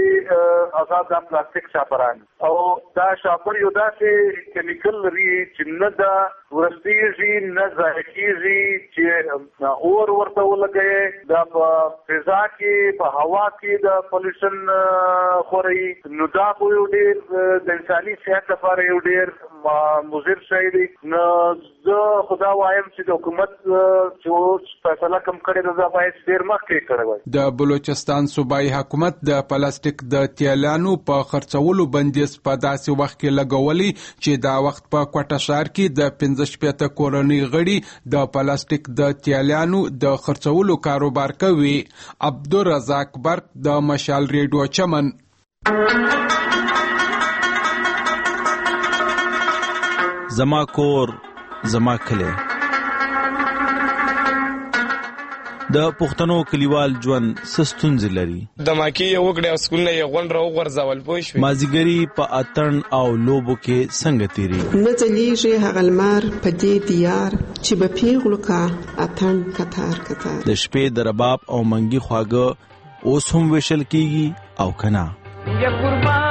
چې آزاد د پلاستیک شاپران او دا شاپر یو داسې کیمیکل لري چې نه دا ورستېږي نه ځای کېږي چې اور ورته ولګي دا په فضا کې په هوا کې د پولیوشن خوري نو دا یو ډېر د انساني صحت لپاره یو ډېر مضر شی دی. نو زه خدا وایم چې د حکومت چې فیصله کم کړي دا باید ډېر مخکې کړی وای. د بلوچستان صوبایي حکومت د پلاستیک د تیلانو په خرڅولو بندیز په داسې وخت کې لګولي چې دا وخت په کوټه ښار کې د 15 کورنۍ غړي د پلاستیک د تیلانو د خرڅولو کاروبار کوي. عبدالرزاق برق د مشال ریډیو چمن. زما کور زما کلی. د پښتنو کلیوال ژوند سستونځ لري. د ماکی یو وګړي اسکول یې غون راو غرزول پوه شو. مازیګری په اتن او لوبو کې څنګه تیری نه ځلیږي هغه لمر په دې دیار چې به پیغلو کا اتن کتار کتار. د شپې د رباب او منګي خواږه اوس هم وشل کیږي او کنا. یا قربان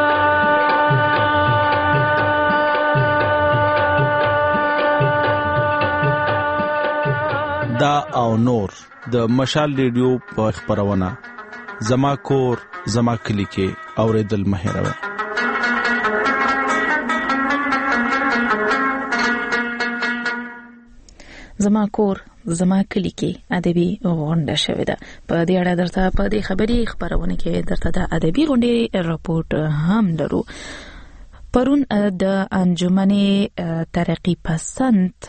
دا او نور د مشال ریډیو په خبرونه زما کور زما کلی کې اوریدل مهیروي. زما کور زما کلی کې ادبي غونډه شوې ده. په دې اړه درته په دې خبري خبرونه کې درته د ادبي غونډې راپورټ هم لرو. پرون د انجمن ترقی پسند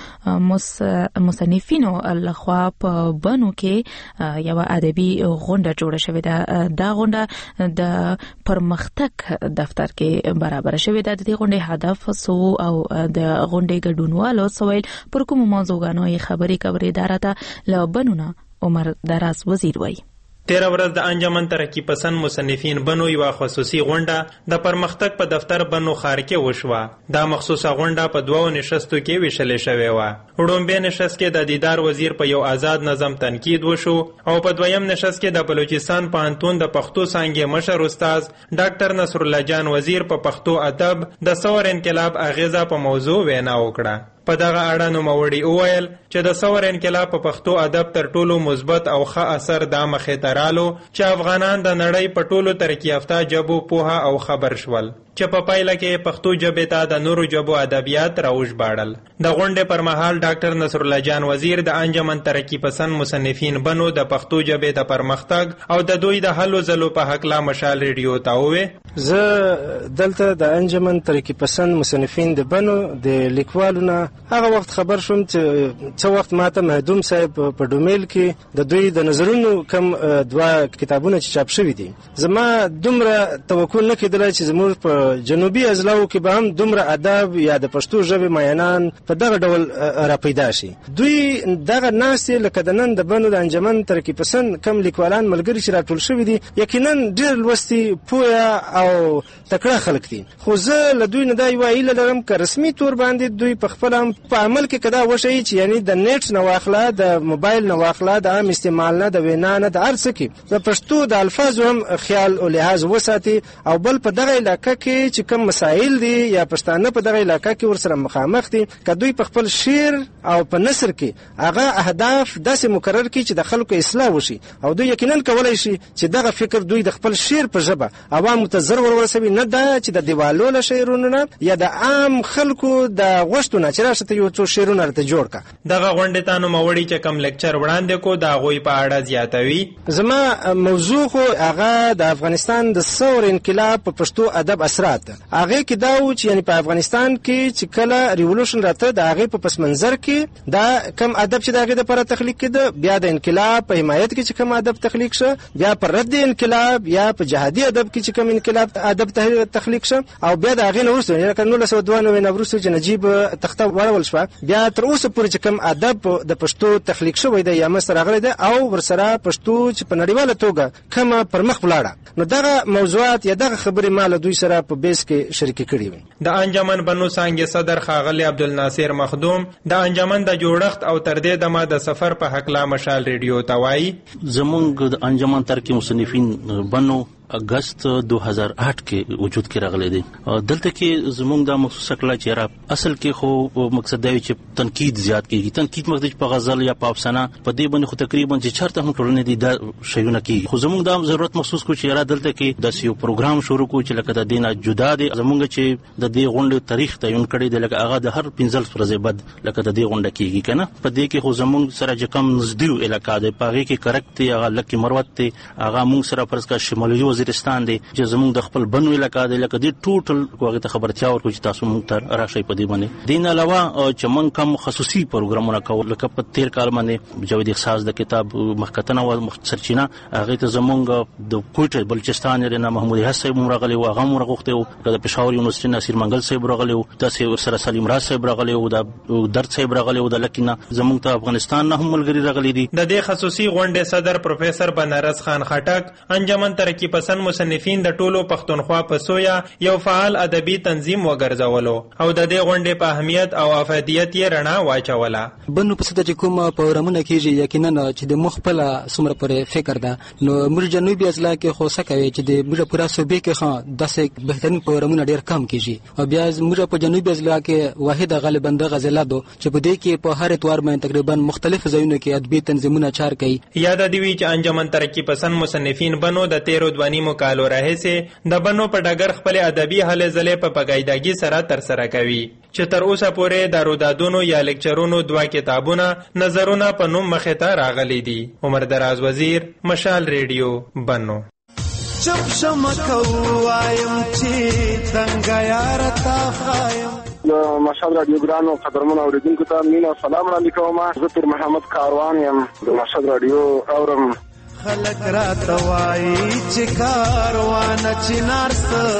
مصنفینو لخوا په بنو کې یو ادبي غونډه جوړه شوې ده. دا غونډه د پرمختګ دفتر کې برابر شوې ده. د دې غونډې هدف سو او د غونډې ګډونوالو سویل پر کوم موضوعګانو خبرې کوي دارته لبنونه عمر دراز وزیر وای. 13 ورځ د انجمن ترقی پسند مصنفین بنو یو خصوصي غونډه د پرمختګ په دفتر بنو خار کې وشوه. دا مخصوصه غونډه په 2 نشستو کې ویشلې شوې و. وړومبه نشست کې د دیدار وزیر په یو آزاد نظم تنقید وشو او په دویم نشست کې د بلوچستان پوهنتون د پښتو څانګې مشر استاد ډاکټر نصر الله جان وزیر په پښتو ادب د ثور انقلاب اغیزه په موضوع وینا وکړه. په دغه اړه نوموړي وویل چې د ثور انقلاب په پښتو ادب تر ټولو مثبت او ښه اثر دا مخې ته رالو چې افغانان د نړۍ په ټولو ترقي یافته ژبو پوهه او خبر شول چې په پایله کې پښتو ژبې ته د نورو ژبو ادبیات راوژباړل. د غونډې پر مهال ډاکټر نصر الله جان وزیر د انجمن ترقی پسند مصنفین بنو د پښتو ژبې د پرمختګ او د دوی د هلو ځلو په حقله مشال ریډیو ته وویل زه دلته د انجمن ترقی پسند مصنفین د بنو د لیکوالو نه هغه وخت خبر شوم چې څه وخت ماته مهدوم صاحب په ډومیل کې د دوی د نظرونو کم دوه کتابونه چې چاپ شوي دي زما دومره توقع نه کېدله چې زموږ په جنوبي اضلاعو کې به هم دومره ادب یا د پښتو ژبې مینان په دغه ډول را پیدا شي. دوی دغه ناستې لکه د نن د بنو د انجمن ترقی پسند کم لیکوالان ملګري چې راټول شوي دي یقینا ډېر لوستي پوهه او تکړه خلک دي، خو زه له دوی نه دا یوه هیله لرم که رسمي تور باندې دوی په خپله هم په عمل کې که دا وښیي چې یعنې د نیټ نه واخله د موبایل نه واخله د عام استعمال نه د وینا نه د هر څه کې د پښتو د الفاظو هم خیال او لحاظ وساتي او بل په دغه علاقه کې چې کوم مسائل دي یا پښتانه په دغه علاقه کې ورسره مخامخ دي که دوی په خپل شعر او په نثر کې هغه اهداف داسې مقرر کړي چې د خلکو اصلاح وشي او دوی یقینا کولی شي چې دغه فکر دوی د خپل شعر په ژبه عوامو ته زر ورسوي، نه دا چې د دیوالو له شعرونو نه یا د عام خلکو د غوښتو نه چې راشه ته یو څو شعرونه راته جوړ کړه. دغه غونډې ته نوموړي چې کوم لیکچر وړاندې کو د هغوی په اړه زیاتوي. زما موضوع خو هغه د افغانستان د ثور انقلاب په پښتو ادب اثرات هغه کې دا و چې یعنی په افغانستان کې چې کله ریولوشن راته د هغه په پس منظر کې دا کم ادب چې د هغه لپاره تخلیق کړه، بیا د انقلاب په حمایت کې چې کم ادب تخلیق شه، بیا پر رد انقلاب یا په جهادي ادب کې چې کم انقلاب ادب تخلیق شه او بیا د هغه نورسته لکه 1992 نوروز چې نجیب تخته وړول شو بیا تر اوسه پورې چې کم ادب د پښتو تخلیق شوی دی یا مستر راغلی دی او ورسره پښتو چې په نړیواله توګه کومه پرمخ ولاړه، نو دغه موضوعات یا دغه خبرې مال دوی سره په بیس کې شریک کړي وي. د انجمن بنو څانګې صدر ښاغلی عبدالناصر مخدوم د انجمن د جوړښت او تر دې دمه د سفر په حقله مشال ریډیو ته وایي زمونږ د انجمن ترقی مصنفین بنو اگست 2008 کې وجود کې راغلي دي. دلته کې زمونږ د مخصوص کړه چې را اصل کې خو مقصد دی چې تنقید زیات کیږي، تنقید مقصد په غزل یا په افسانه په دې باندې خو تقریبا چې چرته هم ټولنه دي دا شیونه کیږي، خو زمونږ د ضرورت محسوس کو چې را دلته کې د یو پروګرام شروع کو چې لکه د دینه جدا دي زمونږ چې د دې غونډې تاریخ تعین کړي دی لکه هغه د هر 15 ورځې بعد لکه د دې غونډه کیږي کنه په دې کې خو زمونږ سره چې کم نږدې علاقې دی په هغه کې کرکټ دی هغه لکه مروت دی هغه مونږ سره فرض کا شمالي وزیرستان دی چې زموږ د خپل بنو علاقې د لکه دی ټوټل هغه ته خبرتیا ورکړو چې تاسو موږ ته راشي په دې باندې. دین علاوه چې موږ کوم خصوصي پروګرامونه کوو لکه په 13 کال باندې جاوید احساس د کتاب مخکتنه او سرچینه هغه ته زموږ د کوټه بلوچستان رنه محمود حسین مرغلی او هغه مرغوخته او د پېښور یونیورسيټي نصیر منګل صاحب راغلی او تاسو سره سلیم راز صاحب راغلی او د درد صاحب راغلی او د لکینه زموږ ته افغانستان نه هم ملګری راغلی دي. د دې خصوصي غونډې صدر پروفیسور بنارس خان خټک انجمن ترقی پسند مصنفین د ټولو پښتونخوا په سویا یو فعال ادبي تنظیم وګرځولو او د دې غونډې په اهمیت او افادیت یې رڼا واچوله. بنو په څه چې کوم پروګرامونه کیږي یقینا چې د مخبل سمره پر فکر ده نو موږ جنوبي اضلاع کې خو څه کوي چې د موږ پورا صوبې کې خو داسې بهترین پروګرامونه ډیر کم کیږي او بیا موږ په جنوبي اضلاع کې واحد غالبا د غزلادو چې په دې کې په هر اتوار باندې تقریبا مختلف ځایونو کې ادبي تنظیمونه چار کوي. یاد دی وی چې انجمن ترقی پسند مصنفین بنو د 13 کالو راهیسه د بنو په ډګر خپل ادبي هلې ځلې په پګایدګي سره تر سره کوي چې تر اوسه پورې د رودادونو یا لیکچرونو 2 کتابونه نظرونه په نوم مخې ته راغلي دي. عمر دراز وزیر مشال ریډیو بنو. چپ شمکو وایم چې څنګه یار تا خایم مشال رادیو ګرانو قدرمن اوریدونکو ته مینا سلام وړاندې کوم. زه پیر محمد کاروان یم د مشال رادیو اورم. خلق را توای چې کاروان چنار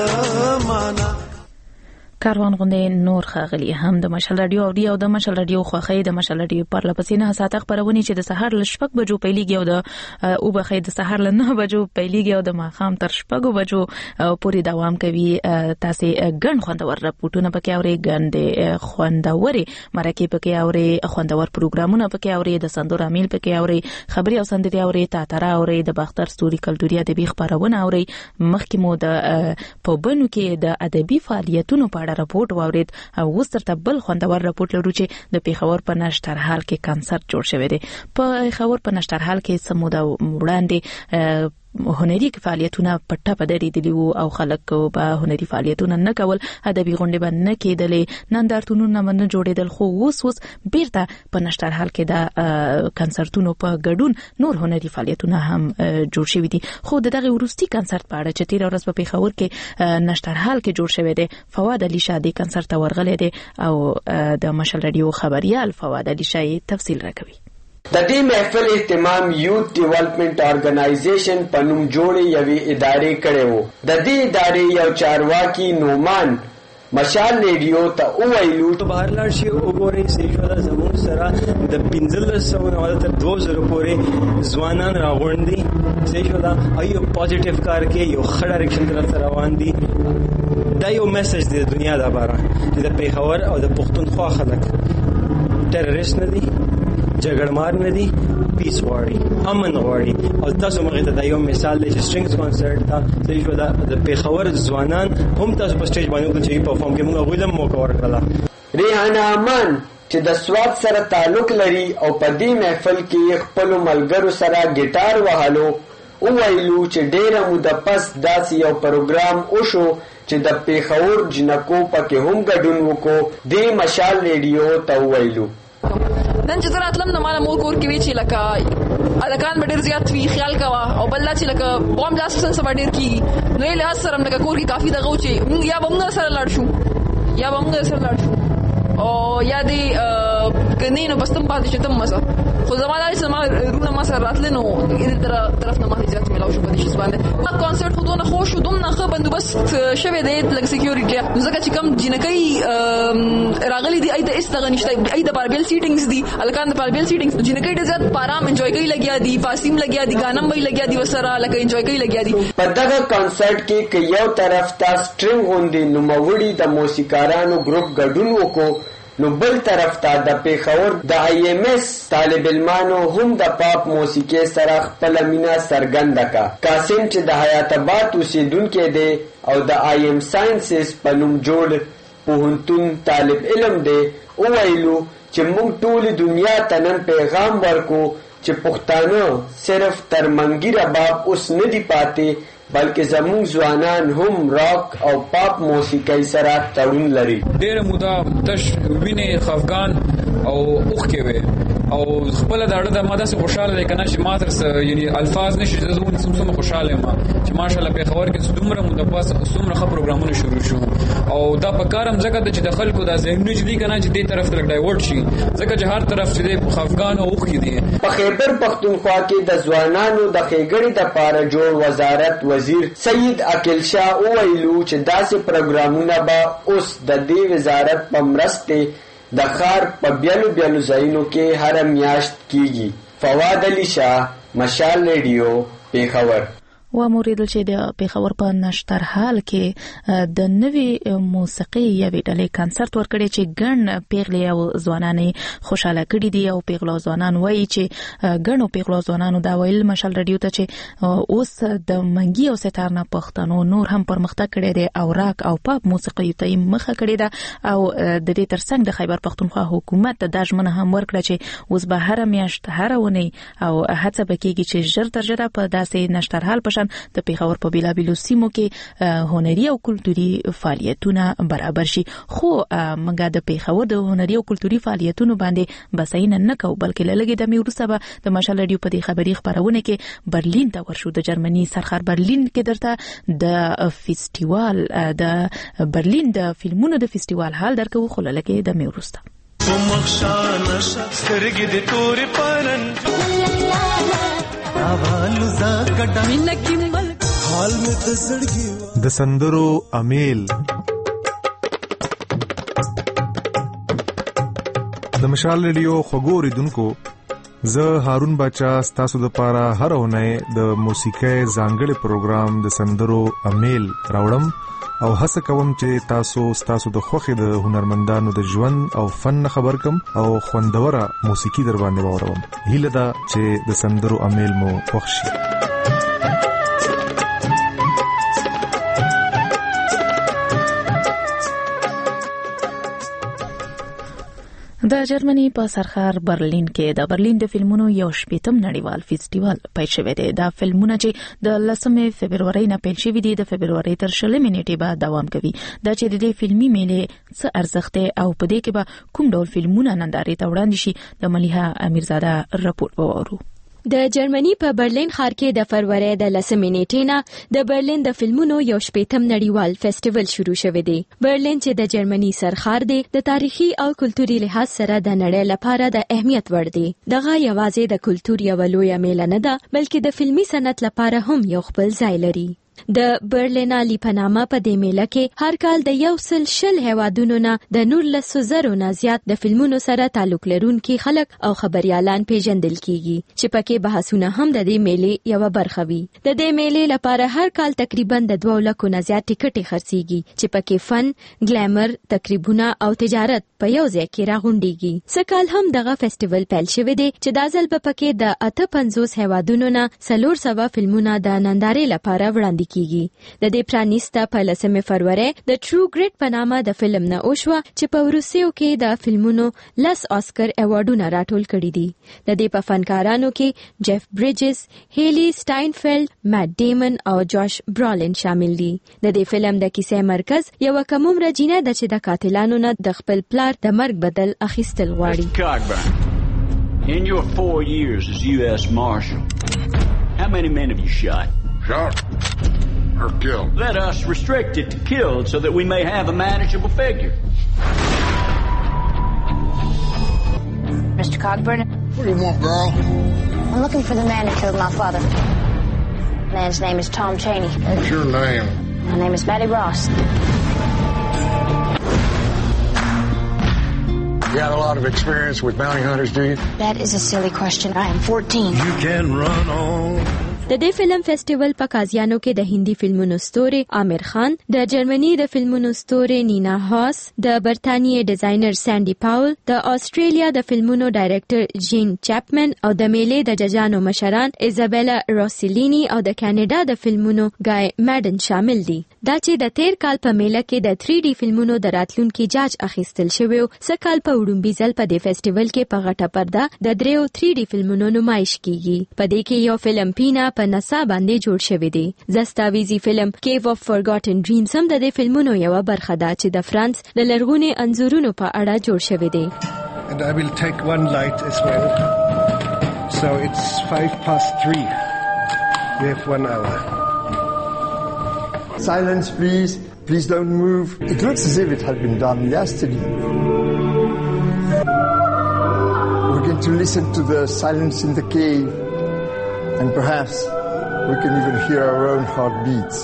سمانا کاروان غوندې نور خاغلی هم د مشال رادیو او د مشال رادیو خوخی د مشال رادیو پر لپسینه ساعت خبرونه چې د سحر ل شپږ بجو پیلیږي او د او بخې د سحر ل 9 بجو پیلیږي او د ماخام تر شپږ بجو پوری دوام کوي. تاسو ګڼ خوندور راپورټونه پکې اوري ګڼ د خوندوري مرکه پکې اوري خوندور پروګرامونه پکې اوري د سندور امیل پکې اوري خبري او سندري اوري تاتره اوري د باختر ستوري کلتوري ادبي خبرونه اوري. مخکې مو د په بنو کې د ادبي فعالیتونو په اړه راپورټ واورید او اوس ترته بل خوندور راپورټ لرو چې د پیښور په نشترحال کې کنسرت جوړ شوی دی. په پیښور په نشترحال کې سموده وړاندې هنري فعالیتونه پټه پدري دي او خلک په هنري فعالیتونه نه کول، ادبي غونډې باندې نه کېدلې، نندارتونونه نه جوړېدل، خو اوس بیرته په نشترحال کې د کنسرتونو په ګډون نور هنري فعالیتونه هم جوړ شوي دي. خو دغه وروستي کنسرت په اړه چې تیر ورځ په پیښور کې نشترحال کې جوړ شوی دی، فواد علي شاه د کنسرت ورغلی دی او د مشال رادیو خبريال فواد علي شاه تفصیل راکوي. د دې محفل اهتمام یوت ډیولپمنٹ ارګنایزیشن په نوم جوړې یوې ادارې کړې وو. د دې ادارې یو چارواکي نومان مشال ریډیو ته وویلو ته بهر لاړ شي وګورئ سېجو دا زموږ سره د 1500 تر 2000 پورې ځوانان راغونډ دي. سېجو دا ایو پوزټیو کار کې یو ښه ډایرکشن طرف روان دي. دا یو میسج دی د دنیا د باره چې د پیښور او د پښتونخوا خلک ټیرریست نه دي، جګړمار نه دي، پیس غواړي، امن غواړي. او تاسو مغه ته دا یو مثال دی چې سټرینګز کنسرت ته چې دا د پیښور ځوانان هم تاسو په سټیج باندې چې پرفارم کوي، موږ غوډم موقع ورکړه. ریحانه امان چې د سواد سره تعلق لري او په دې محفل کې خپل ملګرو سره ګیټار وهلو، او ویلو چې ډېر موده پس داسې یو پروګرام وشو چې د پیښور جنکو پکې هم ګډون وکړو. د مشال ریډیو ته ویلو نن چې راتلم نو مال مور کور کې وی چې لکه الکان ډېر زیات وی خیال کوا او بل چې لکه بوم بلاست سره ډېر کی نو له سره موږ کور کې کافي دغه چې یا موږ سره لاړ شو یا موږ سره لاړ شو او یا دې کني نو بس تم پاتې چې تم مزه خو زموږ سما رونه ما سره راتل نو دې طرف نه ما زیات ملاو شو په دې شي باندې. ما کنسرت خو دونه خوش شو دومره ښه بندوبست شوی دی لکه سکیورټي ځکه چې کم جنکۍ راغلي دي اې د استغه نشته اې د پاربل سیټینګز دي الکان د پاربل سیټینګز جنکۍ ډېر زیات پارام انجوای کوي لګیا دي، پاسیم لګیا دي، غانم وی لګیا دي وسره لکه انجوای کوي لګیا دي. په دغه کنسرت کې یو طرف ته سټرینګ غوندي نوموړي د موسیقارانو ګروپ ګډون وکړو، نو بل طرف ته د پیښور د آی ایم ایس طالب علمانو هم د پاپ موسیقي سره خپل مینا څرګنده کا. قاسم چې د حیات آباد اوسیدونکی دی او د آی ایم ساينسز په نوم جوړ پوهنتون طالب علم دی، او ویلو چې موږ ټول دنیا ته نن پیغام ورکو چې پښتانه صرف تر منګي رباب اوس نه دی پاتې بلکې زموږ ځوانان هم راک او پاپ موسیقي سره تړون لري. ډېر موده تش وینې خفګان او اوښکې وي او خپل د اړه د ماده سره خوشاله دی کنه چې ما تر یعنی الفاظ نشي زموږ سمسمه خوشاله ما چې ماشاءالله پیښور کې دومره موده پس دومره ښه پروګرامونه شروع شو او دا په کارم ځکه چې د خلکو د ذهنونه چې دي کنه چې دې طرف ته ډایورټ شي ځکه چې هر طرف چې خفګان او اوښکې دي. په خیبر پښتونخوا کې د ځوانانو د ښېګړې لپاره جوړ وزارت وزیر سید عقیل شاه وویلو چې داسې پروګرامونه به اوس د دې وزارت په مرسته د ښار په بیلو بیلو ځایونو کې هر میاشت کیږي. فواد علي شاه، مشال ریډیو، پیښور. و موریدل چې د پیښور په نشترحال کې د نوې موسیقي یوې ډلې کنسرت ورکړي چې ګڼ پیغلې او ځوانانې خوشاله کړي دي او پیغلو ځوانان وایي چې ګڼو پیغلو ځوانانو دا ویل مشال رادیو ته چې اوس د منګي او ستار نه پښتنو نور هم پرمختګ کړي دي او راک او پاپ موسیقي ته مخه کړي ده او د دې ترڅنګ د خیبر پښتونخوا حکومت د داژمنه هم ورکړه چې اوس به هر میاشت هر ونی او هڅه وکړي چې ژر تر ژره په داسې نشترحال په د پیښور په بیلابیلو سیمو کې هنري او کلتوري فعالیتونه برابر شي. خو موږ د پیښور د هنري او کلتوري فعالیتونو باندې بساینه نه کوو بلکې لږه د میورسه به د مشال رادیو په دې خبري خبرونه کې برلین ته ورشو. د جرمني سرخر برلین کې درته د فیسټیوال د برلین د فلمونو د فیسټیوال حال درکو خو لږه د میورسه مخشانه سترګې د تورې پرن د سندرو امیل د مشال ریډیو خبرو دونکو زه هارون بچا ستاسو د پاره هر اونۍ د موسیقي ځانګړي پروګرام د سندرو امیل راوړم او هڅه کوم چې تاسو د خوخي د هنرمندانو د ژوند او فن خبر کم او خوندوره موسیقي در باندې واورم. هیله ده چې د سندرو امیل مو خوښ شي. د جرمني په سرخار برلین کې د برلین د فلمونو یو شپږم نړیوال فیسټیوال پیل شوی دی. دا فلمونه چې د 10 فبرवरी نه پیل شوي دي د فبرवरी تر 20 نیټې به دوام کوي. دا چې د دې فلمي میلې څه ارزښت او په دې کې به کوم ډول فلمونه نندارې ته وړاندې شي د ملیحه امیرزاده رپورټ وورو. د جرمني په برلین ښار کې د فروری د 10 نیټې نه د برلین د فلمونو یو شپږم نړیوال فیسټیوال شروع شوی دی. برلین چې د جرمني سرخار دی د تاریخي او کلتوري لحاظ سره د نړۍ لپاره د اهمیت وړ دی. دغه یوازې د کلتور یو لویه میله نه ده بلکې د فلمي صنعت لپاره هم یو خپل ځای لري. د برلینالي په نامه په دې میله کې هر کال د 110 هیوادونو نه د 19,000 نه زیات د فلمونو سره تعلق لرونکي خلک او خبريالان پیژندل کیږي چې پکې بحثونه هم د دې میلې یو برخه وي. د دې میلې لپاره هر کال تقریبا د 2 لکو نه زیات ټیکټې خرڅيږي چې پکې فن، ګلیمر، تقریبونه او تجارت په یو ځای کې راغونډيږي. سکهال هم دغه فیسټیوال پیل شوی دی چې د ځل په پکې د 58 هیوادونو نه 400 فلمونه د نندارې لپاره وړاندې کیږي. د دې پرانیسته په 10 فروری د ټرو ګریډ په نامه د فلم نه اوشوه چې په روسیو کې د فلمونو 10 آسکر ایوارډونه راټول کړي دي. د دې په فنکارانو کې جیف بریجز، هیلی سټاینفیلډ، میټ ډیمن او جاش برالین شامل دي. د دې فلم د کیسې مرکز یو کوم رجینه د چې د قاتلانو نه د خپل پلار د مرګ بدل اخیستل غواړي. In your 4 years as U.S. Marshal, how many men have you shot? Shot or killed? Let us restrict it to killed so that we may have a manageable figure. Mr. Cogburn? What do you want, girl? I'm looking for the man who killed my father. The man's name is Tom Chaney. What's your name? My name is Matty Ross. You have a lot of experience with bounty hunters, do you? That is a silly question. I am 14. You can run on. د دې فلم فیسټیوال په قاضیانو کې د هندي فلمونو ستوري عامر خان، د جرمني د فلمونو ستوري نینا هاس، د برتانیې ډیزاینر سانډي پاول، د استرالیا د فلمونو ډایرکټر جین چاپمن او د میلې د ججانو مشران ایزابیلا روسیلینی او د کاناډا د فلمونو ګای میډن شامل دي. دا چې د تیر کال په میله کې د 3D فلمونو د راتلونکي جاج اخیستل شوی او سکهال په وډمبي ځل په دې فیسټیوال کې په غټه پرده د دریو 3D فلمونو نمایش کیږي. په دې کې یو فلم پینا په نسا باندې جوړ شوی دی. زستاویزی فلم کیو اف فورګاټن ډریمز هم د دې فلمونو یو برخه ده چې د فرانس د لرغوني انځورونو په اړه جوړ شوی دی. And I will take one light as well. So it's 3:05. We have 1 hour. Silence, please. Please don't move. It looks as if it had been done yesterday. We're going to listen to the silence in the cave. And perhaps we can even hear our own heartbeats.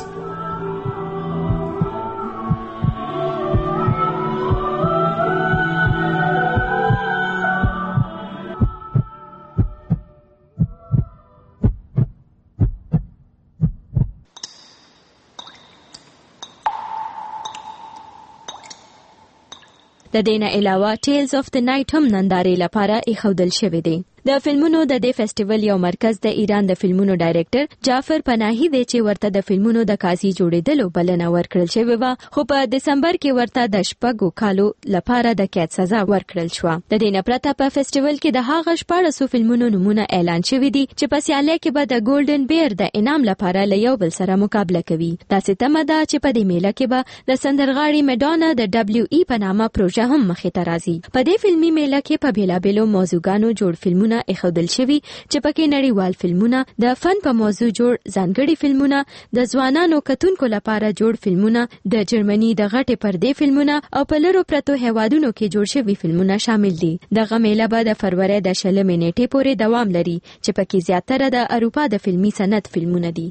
د دې نه علاوه ټیلز اف د نایټ هم نندارې لپاره ایښودل شوی دی. د فلمونو د دې فیسټیوال یو مرکز د ایران د فلمونو ډایرکټر جعفر پناهی دی چې ورته د فلمونو د قاضي جوړېدلو بلنه ورکړل شوې و، خو په دسمبر کې ورته د 6 کالو لپاره د قید سزا ورکړل شو. د دې نه پرته په فیسټیوال کې د هغه 1400 فلمونو نمونه اعلان شوي دي چې په سیالۍ کې به د ګولډن بیر د انعام لپاره له یو بل سره مقابله کوي. داسې تمه ده چې په دې میله کې به د سندرغاړي میډانا د WE په نامه پروژه هم مخې ته راځي. په دې فلمي میله کې په بیلابیلو موضوعګانو جوړ فلمونه اخودل شوي چې پکې نړیوال فلمونه، د فن په موضوع جوړ ځانګړي فلمونه، د ځوانانو کتونکو لپاره جوړ فلمونه، د جرمني د غټې پردې فلمونه او په لرو پرتو هیوادونو کې جوړ شوي فلمونه شامل دي. دغه میله به د فروری د 20 نیټې پورې دوام لري چې پکې زیاتره د اروپا د فلمي صنعت فلمونه دي.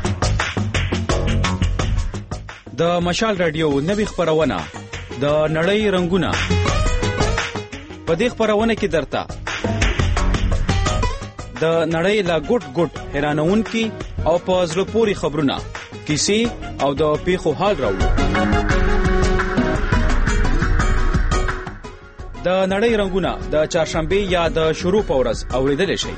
د مشال رادیو نوې خبرونه د نړۍ رنگونه په دې خبرونه کې درته د نړۍ لا ګډ حیرانونکي او په زړه پورې خبرونه، کیسې او د پیښو حال راوړو. د نړۍ رنگونه د چهارشنبه یا د شروع په ورځ اوریدل شي.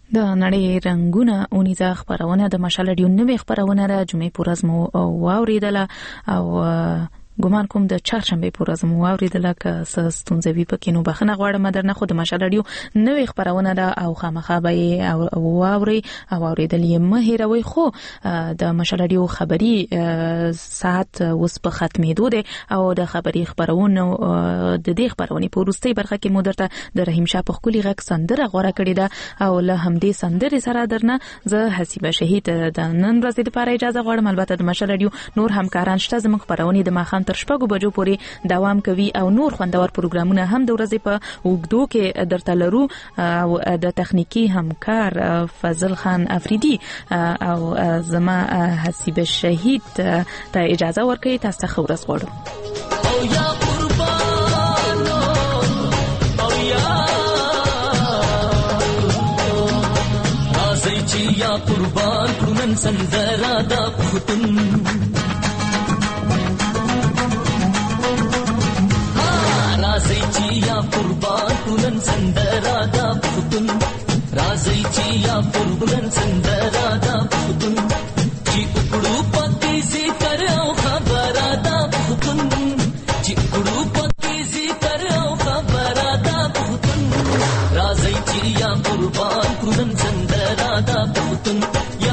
د نړۍ رنگونه اونیزه خبرونه د مشال رادیو نوې خبرونه را جمعې په ورځ مو واوریدله او ګمان کوم د چهارشنبه په ورځ مو واوریدله که ستونزې وي پکې نو بخښنه غواړم درنه خو د مشال رادیو نوې خبرونه ده او خامخا به او واوري او اوریدلې مه هیروي خو د مشال رادیو خبري ساعت اوس په ختمېدو ده او د خبري خبرونه د دې خبرونې په وروستۍ برخه کې مو درته د رحیم شاه په خولي غږ سندره غوړه کړې ده او له همدې سندرې سره درنه زه حسیبه شهید د نن ورځې لپاره اجازه غواړم. البته د مشال رادیو نور همکاران شته زموږ خبرونه د ماخام تر شپږو بجو پورې دوام کوي او نور خوندور پروګرامونه هم د ورځې په وګدو کې درته لرو او د تخنیکی همکار فضل خان افریدی او زما حسیبه شهید ته اجازه ورکړئ. تاسو ته ورځ غواړم. او یا قربانو او یا راځي چې یا قربان کړم سندره د پښتون راځي چې یا قربان کړم سندره د پښتون راځي چې یا قربان سندره د پښتون چې وګړو پکې ذکر او خبره د پښتون چې وګړو پکې ذکر او خبره د پښتون راځي چې یا قربان کړم سندره د پښتون یا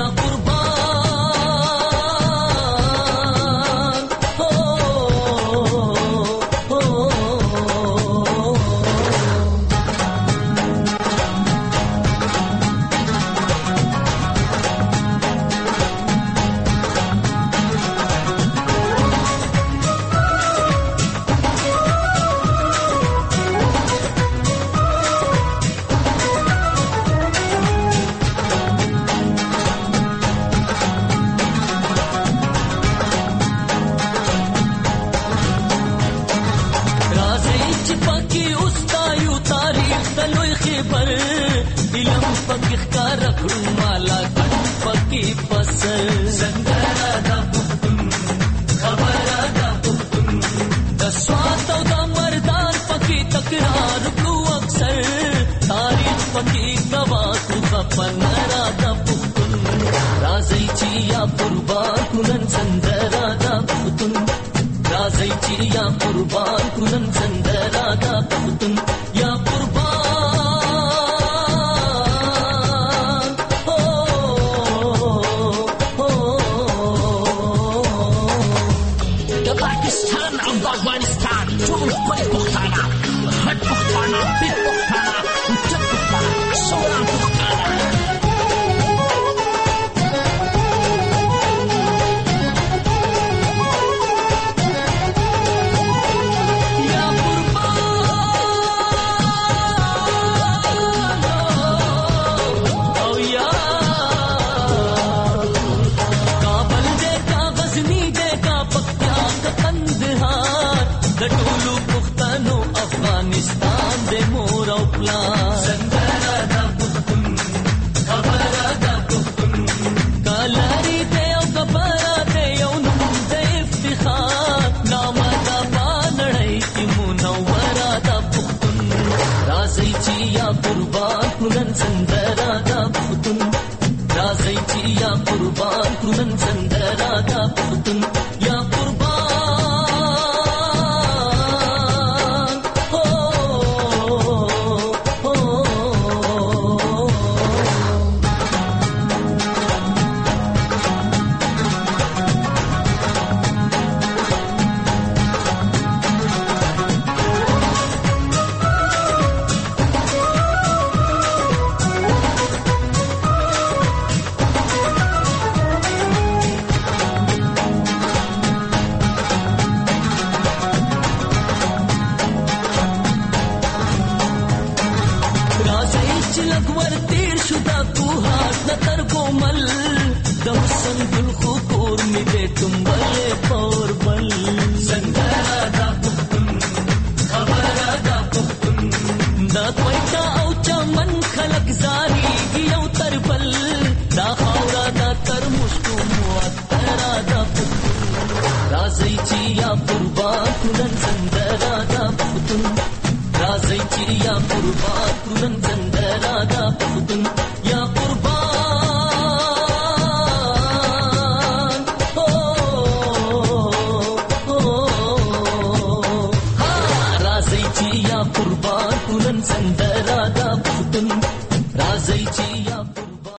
قربان